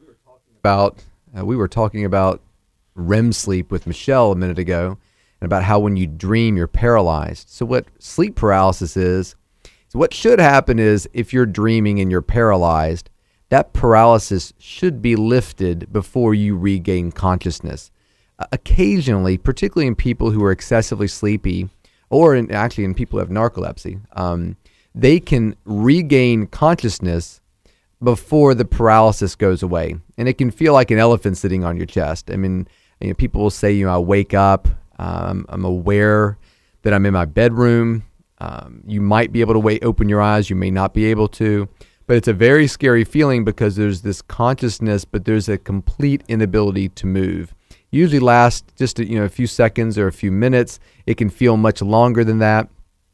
About uh, we were talking about R E M sleep with Michelle a minute ago, and about how when you dream you're paralyzed. So what sleep paralysis is, so what should happen is if you're dreaming and you're paralyzed, that paralysis should be lifted before you regain consciousness. Uh, occasionally, particularly in people who are excessively sleepy, or in, actually in people who have narcolepsy, um, they can regain consciousness before the paralysis goes away. And it can feel like an elephant sitting on your chest. I mean, you know, people will say, you know, I wake up, um, I'm aware that I'm in my bedroom. Um, you might be able to wait, open your eyes, you may not be able to. But it's a very scary feeling because there's this consciousness, but there's a complete inability to move. Usually lasts just a, you know a few seconds or a few minutes. It can feel much longer than that.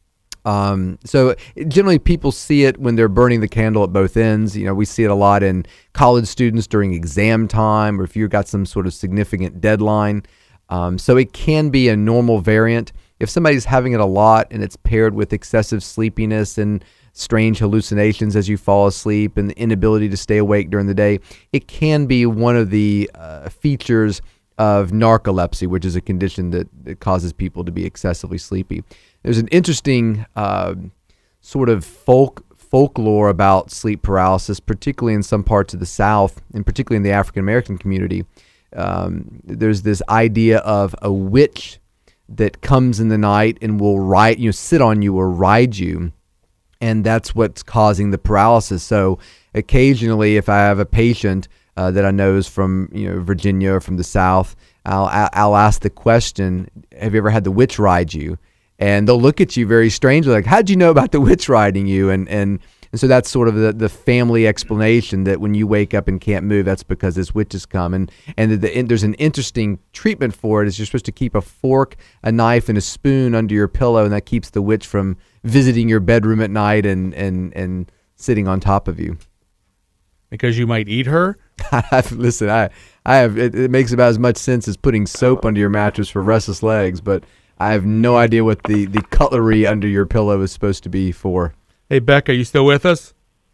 Um, so generally people see it when they're burning the candle at both ends. You know, we see it a lot in college students during exam time, or if you've got some sort of significant deadline. Um, so it can be a normal variant. If somebody's having it a lot and it's paired with excessive sleepiness and strange hallucinations as you fall asleep and the inability to stay awake during the day, it can be one of the uh, features of narcolepsy, which is a condition that, that causes people to be excessively sleepy. There's an interesting uh, sort of folk folklore about sleep paralysis, particularly in some parts of the South, and particularly in the African American community. Um, there's this idea of a witch that comes in the night and will ride, you know, sit on you or ride you, and that's what's causing the paralysis. So occasionally, if I have a patient uh, that I know is from you know Virginia or from the South, I'll I'll ask the question, "Have you ever had the witch ride you?" And they'll look at you very strangely, like, "How'd you know about the witch riding you?" And and and so that's sort of the, the family explanation that when you wake up and can't move, that's because this witch has come. And and, the, the, and there's an interesting treatment for it. Is you're supposed to keep a fork, a knife, and a spoon under your pillow, and that keeps the witch from visiting your bedroom at night and and and sitting on top of you. Because you might eat her? Listen, I I have it, it makes about as much sense as putting soap under your mattress for restless legs, but I have no idea what the, the cutlery under your pillow is supposed to be for. Hey, Becca, you still with us?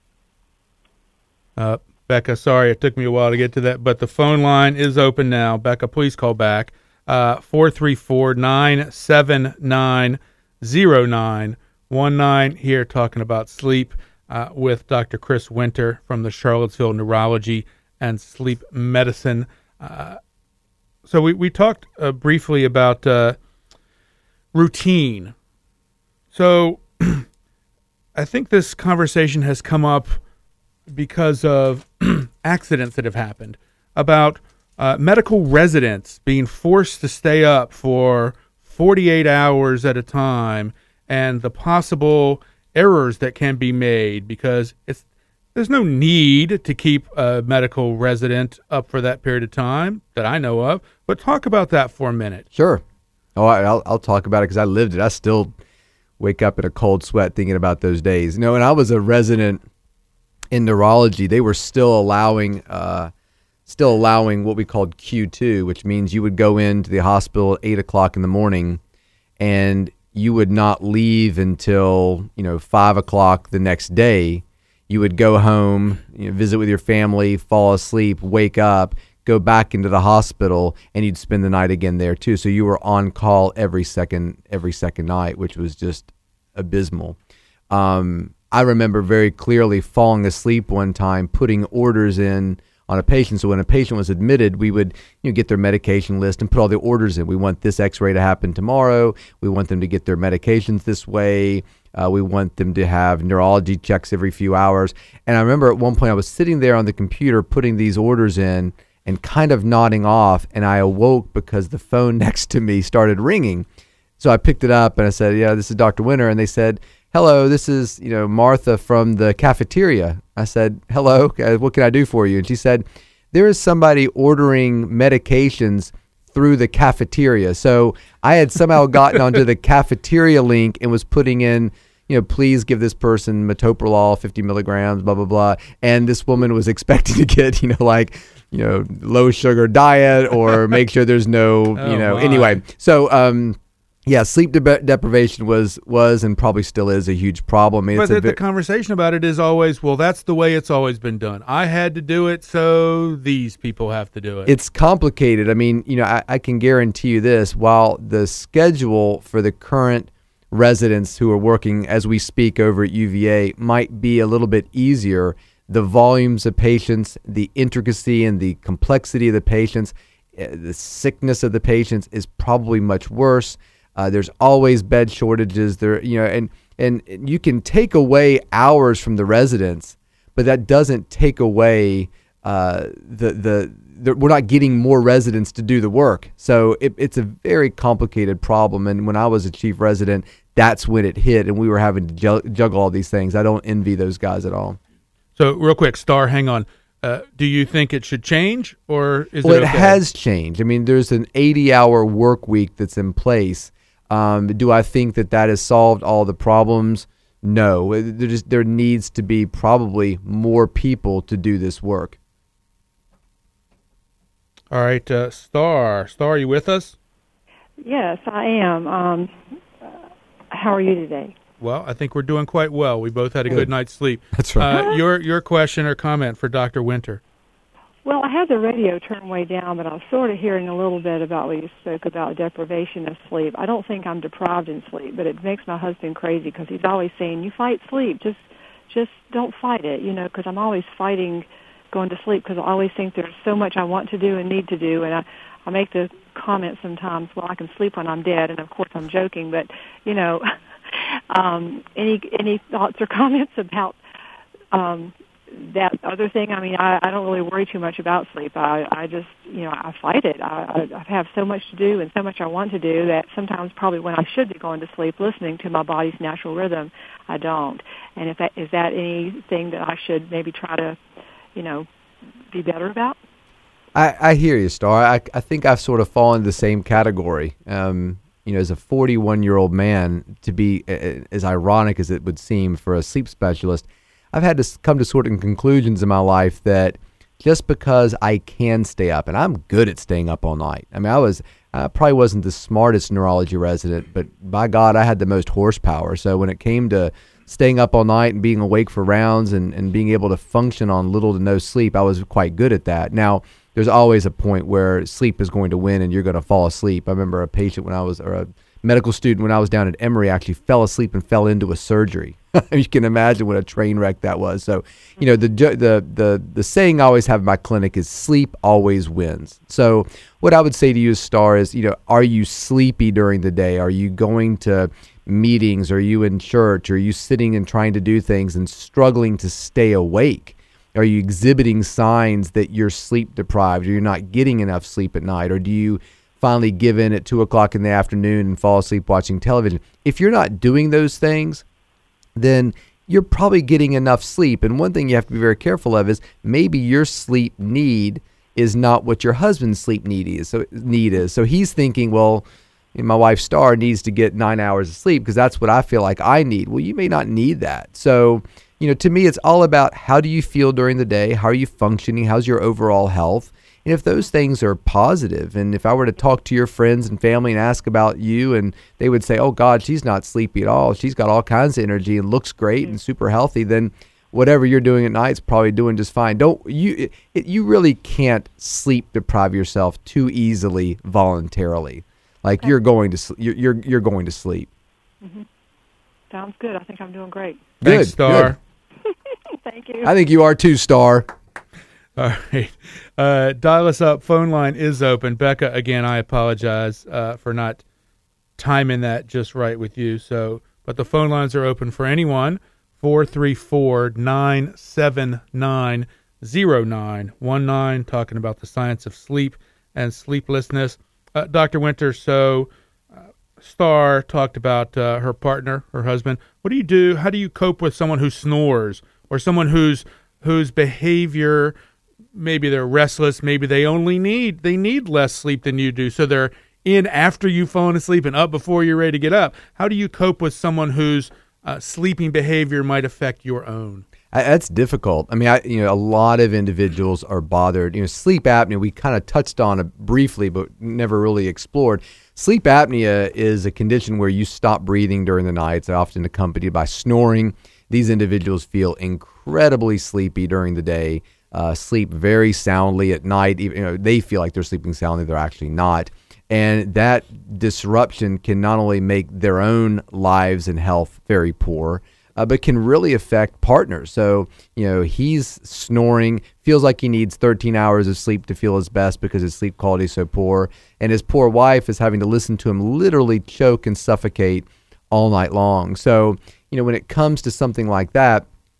Uh, Becca, sorry, it took me a while to get to that, but the phone line is open now. Becca, please call back. Uh, four three four, nine seven nine, zero nine one nine, here talking about sleep uh, with Doctor Chris Winter from the Charlottesville Neurology and Sleep Medicine. Uh, so we, we talked uh, briefly about uh, routine. So I think this conversation has come up because of accidents that have happened, about uh, medical residents being forced to stay up for forty-eight hours at a time, and the possible errors that can be made because it's there's no need to keep a medical resident up for that period of time that I know of. But talk about that for a minute. Sure. Oh, I, I'll I'll talk about it because I lived it. I still wake up in a cold sweat thinking about those days. You know, when I was a resident in neurology, they were still allowing uh, still allowing what we called Q two, which means you would go into the hospital at eight o'clock in the morning, and you would not leave until you know five o'clock the next day. You would go home, you know, visit with your family, fall asleep, wake up, go back into the hospital, and you'd spend the night again there too. So you were on call every second, every second night, which was just abysmal. Um, I remember very clearly falling asleep one time, putting orders in on a patient. So when a patient was admitted, we would you know, get their medication list and put all the orders in. We want this x-ray to happen tomorrow. We want them to get their medications this way. Uh, we want them to have neurology checks every few hours. And I remember at one point I was sitting there on the computer putting these orders in and kind of nodding off, and I awoke because the phone next to me started ringing. So I picked it up and I said, yeah, this is Doctor Winter. And they said, hello, this is, you know, Martha from the cafeteria. I said, hello, what can I do for you? And she said, there is somebody ordering medications through the cafeteria. So I had somehow gotten onto the cafeteria link and was putting in, you know, please give this person metoprolol, fifty milligrams, blah, blah, blah. And this woman was expecting to get, you know, like, you know, low sugar diet or make sure there's no, Oh, you know, my. anyway. So, um, yeah, sleep de- deprivation was was and probably still is a huge problem. I mean, But it's a the, ve- the conversation about it is always, well, that's the way it's always been done. I had to do it, so these people have to do it. It's complicated. I mean, you know, I, I can guarantee you this. While the schedule for the current residents who are working as we speak over at U V A might be a little bit easier, the volumes of patients, the intricacy and the complexity of the patients, uh, the sickness of the patients is probably much worse. Uh, there's always bed shortages there, you know, and, and you can take away hours from the residents, but that doesn't take away uh, the, the, the, we're not getting more residents to do the work. So it, it's a very complicated problem. And when I was a chief resident, that's when it hit and we were having to ju- juggle all these things. I don't envy those guys at all. So real quick, Star, hang on. Uh, do you think it should change or is well, it it okay? has changed. I mean, there's an eighty-hour work week that's in place. Um, do I think that that has solved all the problems? No. There just there needs to be probably more people to do this work. All right, uh, Star. Star, are you with us? Yes, I am. Um, how are you today? Well, I think we're doing quite well. We both had a good, Good. night's sleep. That's right. Uh, your your question or comment for Doctor Winter? Well, I had the radio turned way down, but I was sort of hearing a little bit about what you spoke about deprivation of sleep. I don't think I'm deprived in sleep, but it makes my husband crazy because he's always saying, you fight sleep, just just don't fight it, you know, because I'm always fighting going to sleep because I always think there's so much I want to do and need to do, and I, I make the comment sometimes, well, I can sleep when I'm dead, and of course I'm joking, but, you know, um, any any thoughts or comments about um that other thing? I mean, I, I don't really worry too much about sleep. I, I just, you know, I fight it. I, I have so much to do and so much I want to do that sometimes probably when I should be going to sleep, listening to my body's natural rhythm, I don't. And if that, is that anything that I should maybe try to, you know, be better about? I, I hear you, Star. I, I think I've sort of fallen into the same category. Um, you know, as a forty-one-year-old man, to be uh, as ironic as it would seem for a sleep specialist, I've had to come to certain conclusions in my life that just because I can stay up, and I'm good at staying up all night. I mean, I was, I probably wasn't the smartest neurology resident, but by God, I had the most horsepower. So when it came to staying up all night and being awake for rounds and, and being able to function on little to no sleep, I was quite good at that. Now, there's always a point where sleep is going to win and you're going to fall asleep. I remember a patient when I was, or a medical student when I was down at Emory actually fell asleep and fell into a surgery. You can imagine what a train wreck that was. So, you know, the the the the saying I always have in my clinic is sleep always wins. So what I would say to you, Star, is, you know, are you sleepy during the day? Are you going to meetings? Are you in church? Are you sitting and trying to do things and struggling to stay awake? Are you exhibiting signs that you're sleep deprived or you're not getting enough sleep at night? Or do you finally give in at two o'clock in the afternoon and fall asleep watching television? If you're not doing those things, then you're probably getting enough sleep. And one thing you have to be very careful of is maybe your sleep need is not what your husband's sleep need is. So need is. So he's thinking, well, my wife Star needs to get nine hours of sleep because that's what I feel like I need. Well, you may not need that. So, you know, to me, it's all about how do you feel during the day? How are you functioning? How's your overall health? And if those things are positive, and if I were to talk to your friends and family and ask about you, and they would say, oh, God, she's not sleepy at all. She's got all kinds of energy and looks great and super healthy, then whatever you're doing at night is probably doing just fine. Don't you? It, you really can't sleep deprive yourself too easily voluntarily. Like you're going to you're you're, you're going to sleep. Mm-hmm. Sounds good. I think I'm doing great. Good, Thanks, Star. good. Thank you. I think you are too, Star. All right. Uh, dial us up. Phone line is open. Becca, again, I apologize uh, for not timing that just right with you. So, but the phone lines are open for anyone. four three four, nine seven nine, zero nine one nine, talking about the science of sleep and sleeplessness. Uh, Doctor Winter, so uh, Star talked about uh, her partner, her husband. What do you do? How do you cope with someone who snores or someone whose whose behavior, maybe they're restless, maybe they only need they need less sleep than you do, so they're in after you've fallen asleep and up before you're ready to get up. How do you cope with someone whose uh, sleeping behavior might affect your own? I, that's difficult. I mean, I, you know, a lot of individuals are bothered. You know, sleep apnea, we kind of touched on it briefly, but never really explored. Sleep apnea is a condition where you stop breathing during the night. It's often accompanied by snoring. These individuals feel incredibly sleepy during the day, uh, sleep very soundly at night. Even, you know, they feel like they're sleeping soundly. They're actually not. And that disruption can not only make their own lives and health very poor, Uh, but can really affect partners. So, you know, he's snoring, feels like he needs thirteen hours of sleep to feel his best because his sleep quality is so poor. And his poor wife is having to listen to him literally choke and suffocate all night long. So, you know, when it comes to something like that,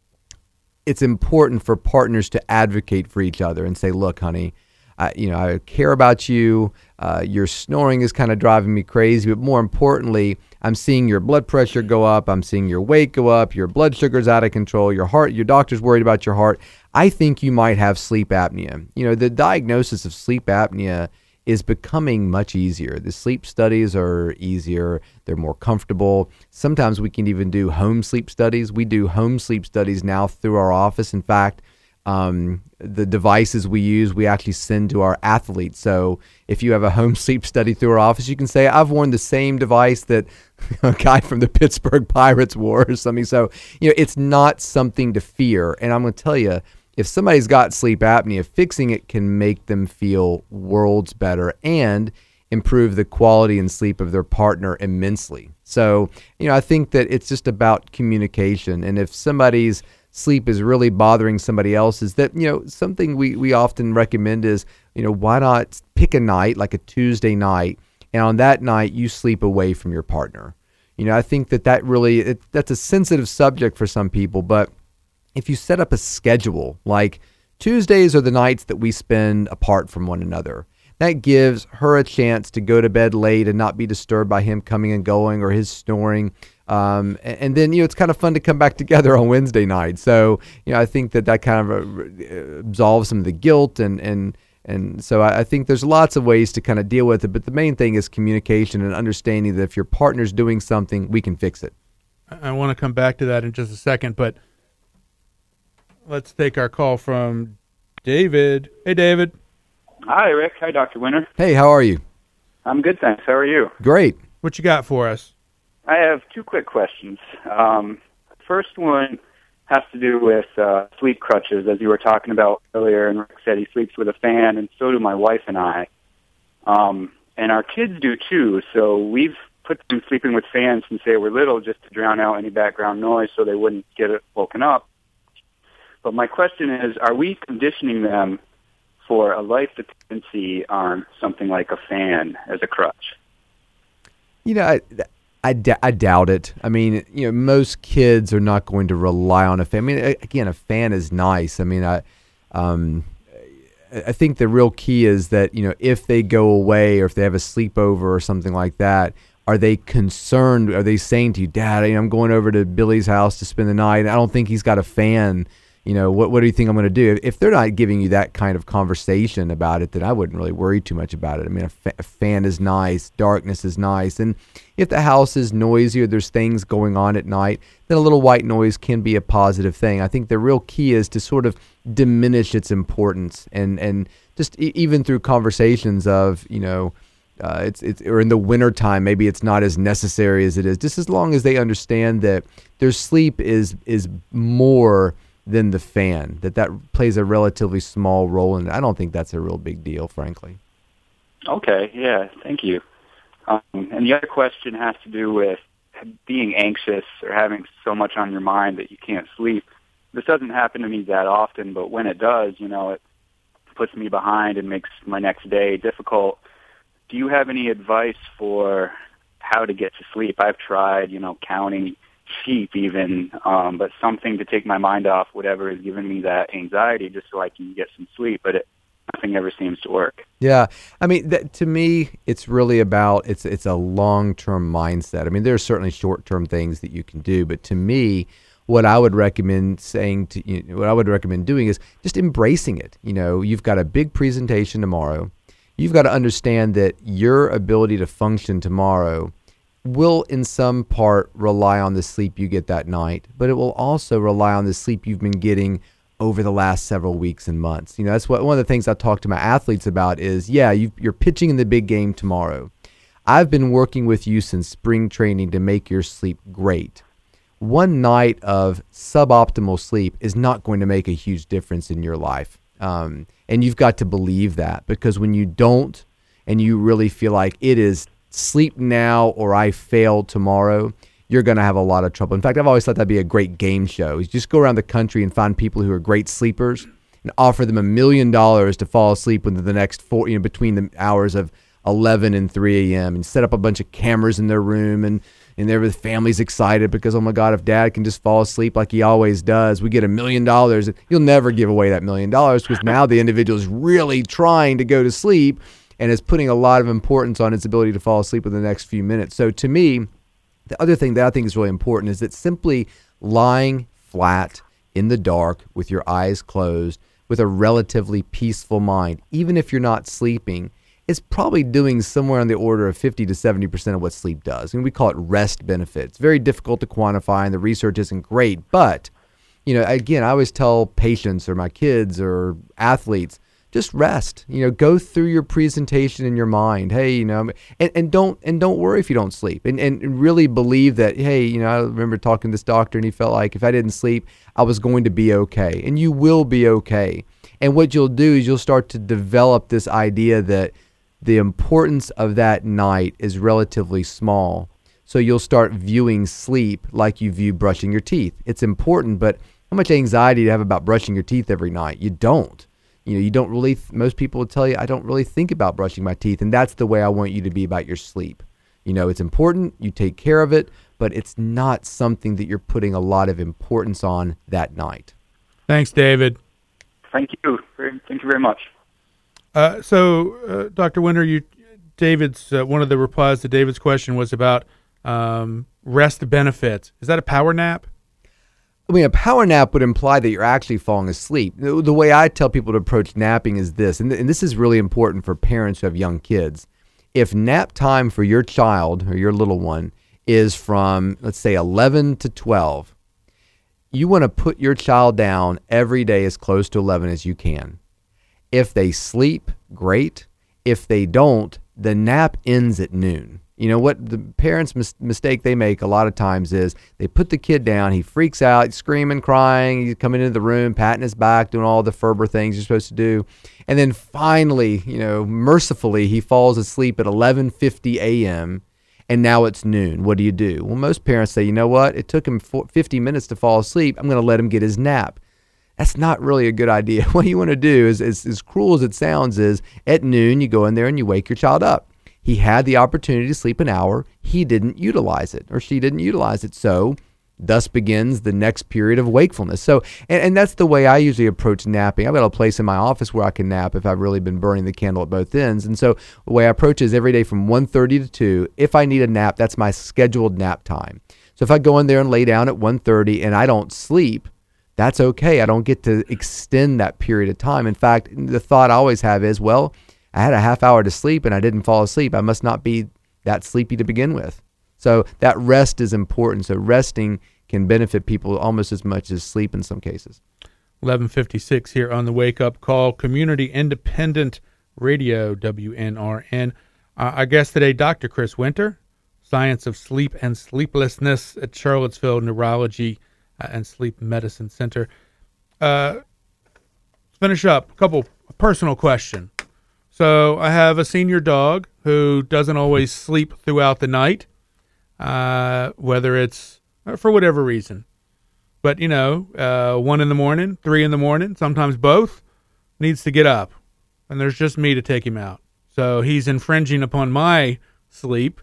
it's important for partners to advocate for each other and say, look, honey, I, you know, I care about you. Uh, your snoring is kind of driving me crazy. But more importantly, I'm seeing your blood pressure go up. I'm seeing your weight go up. Your blood sugar's out of control. Your heart, your doctor's worried about your heart. I think you might have sleep apnea. You know, the diagnosis of sleep apnea is becoming much easier. The sleep studies are easier. They're more comfortable. Sometimes we can even do home sleep studies. We do home sleep studies now through our office. In fact, Um, the devices we use, we actually send to our athletes. So if you have a home sleep study through our office, you can say, I've worn the same device that a guy from the Pittsburgh Pirates wore or something. So, you know, it's not something to fear. And I'm going to tell you, if somebody's got sleep apnea, fixing it can make them feel worlds better and improve the quality and sleep of their partner immensely. So, you know, I think that it's just about communication. And if somebody's sleep is really bothering somebody else, is that, you know, something we, we often recommend is, you know, why not pick a night, like a Tuesday night, and on that night you sleep away from your partner. You know, I think that that really, it, that's a sensitive subject for some people, but if you set up a schedule, like Tuesdays are the nights that we spend apart from one another, that gives her a chance to go to bed late and not be disturbed by him coming and going or his snoring. Um, and, and then, you know, it's kind of fun to come back together on Wednesday night. So, you know, I think that that kind of uh, absolves some of the guilt. And, and, and so I, I think there's lots of ways to kind of deal with it. But the main thing is communication and understanding that if your partner's doing something, we can fix it. I want to come back to that in just a second, but let's take our call from David. Hey, David. Hi, Rick. Hi, Doctor Winter. Hey, how are you? I'm good, thanks. How are you? Great. What you got for us? I have two quick questions. Um, first one has to do with uh, sleep crutches, as you were talking about earlier, and Rick said he sleeps with a fan, and so do my wife and I. Um, and our kids do, too, so we've put them sleeping with fans since they were little just to drown out any background noise so they wouldn't get woken up. But my question is, are we conditioning them for a life dependency on something like a fan as a crutch? You know, I, I, d- I doubt it. I mean, you know, most kids are not going to rely on a fan. I mean, again, a fan is nice. I mean, I, um, I think the real key is that, you know, if they go away or if they have a sleepover or something like that, are they concerned? Are they saying to you, Dad, I'm going over to Billy's house to spend the night. I don't think he's got a fan. You know, what what do you think I'm going to do? If they're not giving you that kind of conversation about it, then I wouldn't really worry too much about it. I mean, a, fa- a fan is nice. Darkness is nice. And if the house is noisy or there's things going on at night, then a little white noise can be a positive thing. I think the real key is to sort of diminish its importance and, and just e- even through conversations of, you know, uh, it's it's or in the wintertime, maybe it's not as necessary as it is. Just as long as they understand that their sleep is is more than the fan, that that plays a relatively small role in it. I don't think that's a real big deal, frankly. Okay, yeah, thank you. Um, and the other question has to do with being anxious or having so much on your mind that you can't sleep. This doesn't happen to me that often, but when it does, you know, it puts me behind and makes my next day difficult. Do you have any advice for how to get to sleep? I've tried, you know, counting sheep even, um, but something to take my mind off whatever is giving me that anxiety just so I can get some sleep. But it nothing ever seems to work. Yeah, I mean, that, to me, it's really about it's it's a long-term mindset. I mean, there are certainly short-term things that you can do, but to me, what I would recommend saying to you know, what I would recommend doing is just embracing it. You know, you've got a big presentation tomorrow. You've got to understand that your ability to function tomorrow will in some part rely on the sleep you get that night, but it will also rely on the sleep you've been getting over the last several weeks and months. You know, that's what one of the things I talk to my athletes about is, yeah, you, you're pitching in the big game tomorrow. I've been working with you since spring training to make your sleep great. One night of suboptimal sleep is not going to make a huge difference in your life. Um, and you've got to believe that, because when you don't and you really feel like it is sleep now or I fail tomorrow, you're going to have a lot of trouble. In fact, I've always thought that'd be a great game show. You just go around the country and find people who are great sleepers and offer them a million dollars to fall asleep within the next four, you know, between the hours of eleven and three a.m. and set up a bunch of cameras in their room, and and their family's excited because, oh my God, if Dad can just fall asleep like he always does, we get a million dollars. You'll never give away that million dollars because now the individual is really trying to go to sleep and is putting a lot of importance on its ability to fall asleep in the next few minutes. So to me, the other thing that I think is really important is that simply lying flat in the dark with your eyes closed with a relatively peaceful mind, even if you're not sleeping, is probably doing somewhere on the order of fifty to seventy percent of what sleep does. I mean, we call it rest benefits. It's very difficult to quantify, and the research isn't great. But, you know, again, I always tell patients or my kids or athletes, just rest. You know, go through your presentation in your mind. Hey, you know, and, and don't and don't worry if you don't sleep. And and really believe that, hey, you know, I remember talking to this doctor and he felt like if I didn't sleep, I was going to be okay. And you will be okay. And what you'll do is you'll start to develop this idea that the importance of that night is relatively small. So you'll start viewing sleep like you view brushing your teeth. It's important, but how much anxiety do you have about brushing your teeth every night? You don't. You know, you don't really, most people will tell you, I don't really think about brushing my teeth. And that's the way I want you to be about your sleep. You know, it's important, you take care of it, but it's not something that you're putting a lot of importance on that night. Thanks, David. Thank you. Thank you very much. Uh, so, uh, Doctor Winter, you, David's uh, one of the replies to David's question was about um, rest benefits. Is that a power nap? I mean, a power nap would imply that you're actually falling asleep. The, the way I tell people to approach napping is this, and, th- and this is really important for parents who have young kids. If nap time for your child or your little one is from, let's say, eleven to twelve, you want to put your child down every day as close to eleven as you can. If they sleep, great. If they don't, the nap ends at noon. You know what the parents' mis- mistake they make a lot of times is they put the kid down, he freaks out, he's screaming, crying, he's coming into the room, patting his back, doing all the Ferber things you're supposed to do. And then finally, you know, mercifully, he falls asleep at eleven fifty a.m. and now it's noon. What do you do? Well, most parents say, you know what? It took him fifty minutes to fall asleep. I'm going to let him get his nap. That's not really a good idea. What you want to do is, is, as cruel as it sounds, is at noon, you go in there and you wake your child up. He had the opportunity to sleep an hour. He didn't utilize it, or she didn't utilize it. So thus begins the next period of wakefulness. So, and, and that's the way I usually approach napping. I've got a place in my office where I can nap if I've really been burning the candle at both ends. And so the way I approach it is every day from one thirty to two. If I need a nap, that's my scheduled nap time. So if I go in there and lay down at one thirty and I don't sleep, that's okay. I don't get to extend that period of time. In fact, the thought I always have is, well, I had a half hour to sleep and I didn't fall asleep. I must not be that sleepy to begin with. So that rest is important. So resting can benefit people almost as much as sleep in some cases. eleven fifty-six here on the Wake Up Call, Community Independent Radio, W N R N. Uh, our guest today, Doctor Chris Winter, Science of Sleep and Sleeplessness at Charlottesville Neurology uh, and Sleep Medicine Center. Uh, let's finish up. A couple, a personal question. So I have a senior dog who doesn't always sleep throughout the night, uh, whether it's for whatever reason. But, you know, uh, one in the morning, three in the morning, sometimes both, needs to get up. And there's just me to take him out. So he's infringing upon my sleep.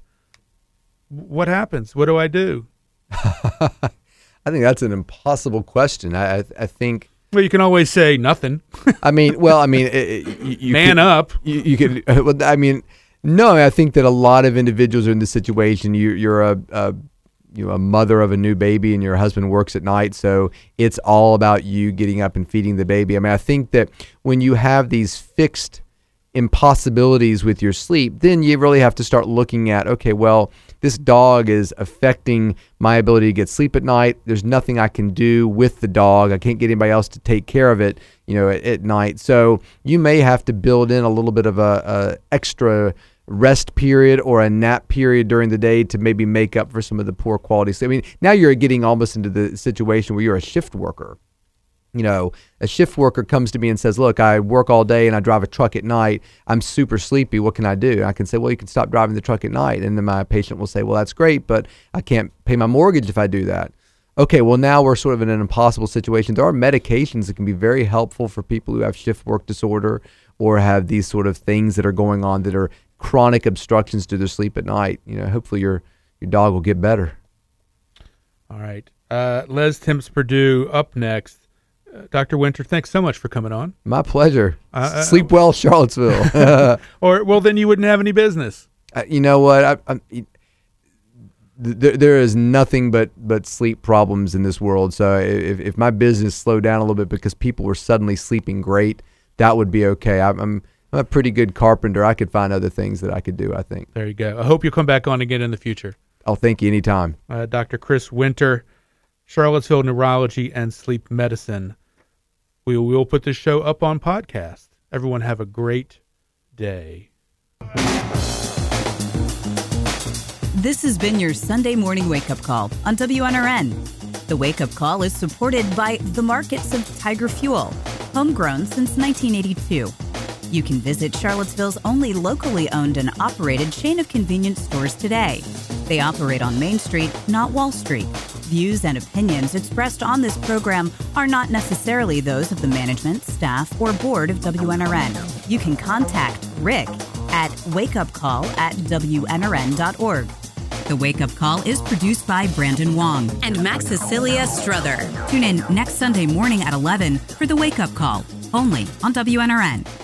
What happens? What do I do? I think that's an impossible question. I, I, I think Well, you can always say nothing. I mean, well, I mean, it, it, you, you man could, up. You, you could. Well, I mean, no. I think that a lot of individuals are in this situation. You, you're a, a, you know, a mother of a new baby, and your husband works at night, so it's all about you getting up and feeding the baby. I mean, I think that when you have these fixed impossibilities with your sleep, then you really have to start looking at, okay, well, this dog is affecting my ability to get sleep at night. There's nothing I can do with the dog. I can't get anybody else to take care of it, you know, at, at night. So you may have to build in a little bit of a, a extra rest period or a nap period during the day to maybe make up for some of the poor quality sleep. I mean, now you're getting almost into the situation where you're a shift worker. You know, a shift worker comes to me and says, look, I work all day and I drive a truck at night. I'm super sleepy. What can I do? And I can say, well, you can stop driving the truck at night. And then my patient will say, well, that's great, but I can't pay my mortgage if I do that. Okay, well, now we're sort of in an impossible situation. There are medications that can be very helpful for people who have shift work disorder or have these sort of things that are going on that are chronic obstructions to their sleep at night. You know, hopefully your, your dog will get better. All right. Uh, Les Timms Purdue up next. Uh, Doctor Winter, thanks so much for coming on. My pleasure. Uh, Sleep well, Charlottesville. or well, then you wouldn't have any business. Uh, you know what? I, I, th- there is nothing but, but sleep problems in this world. So if, if my business slowed down a little bit because people were suddenly sleeping great, that would be okay. I'm, I'm, I'm a pretty good carpenter. I could find other things that I could do, I think. There you go. I hope you'll come back on again in the future. I'll thank you anytime. Uh, Doctor Chris Winter, Charlottesville Neurology and Sleep Medicine. We will put this show up on podcast. Everyone have a great day. This has been your Sunday morning wake-up call on W N R N. The wake-up call is supported by the markets of Tiger Fuel, homegrown since nineteen eighty-two. You can visit Charlottesville's only locally owned and operated chain of convenience stores today. They operate on Main Street, not Wall Street. Views and opinions expressed on this program are not necessarily those of the management, staff, or board of W N R N. You can contact Rick at wakeupcall at W N R N dot org. The Wake Up Call is produced by Brandon Wong and Max Cecilia Struther. Tune in next Sunday morning at eleven for The Wake Up Call, only on W N R N.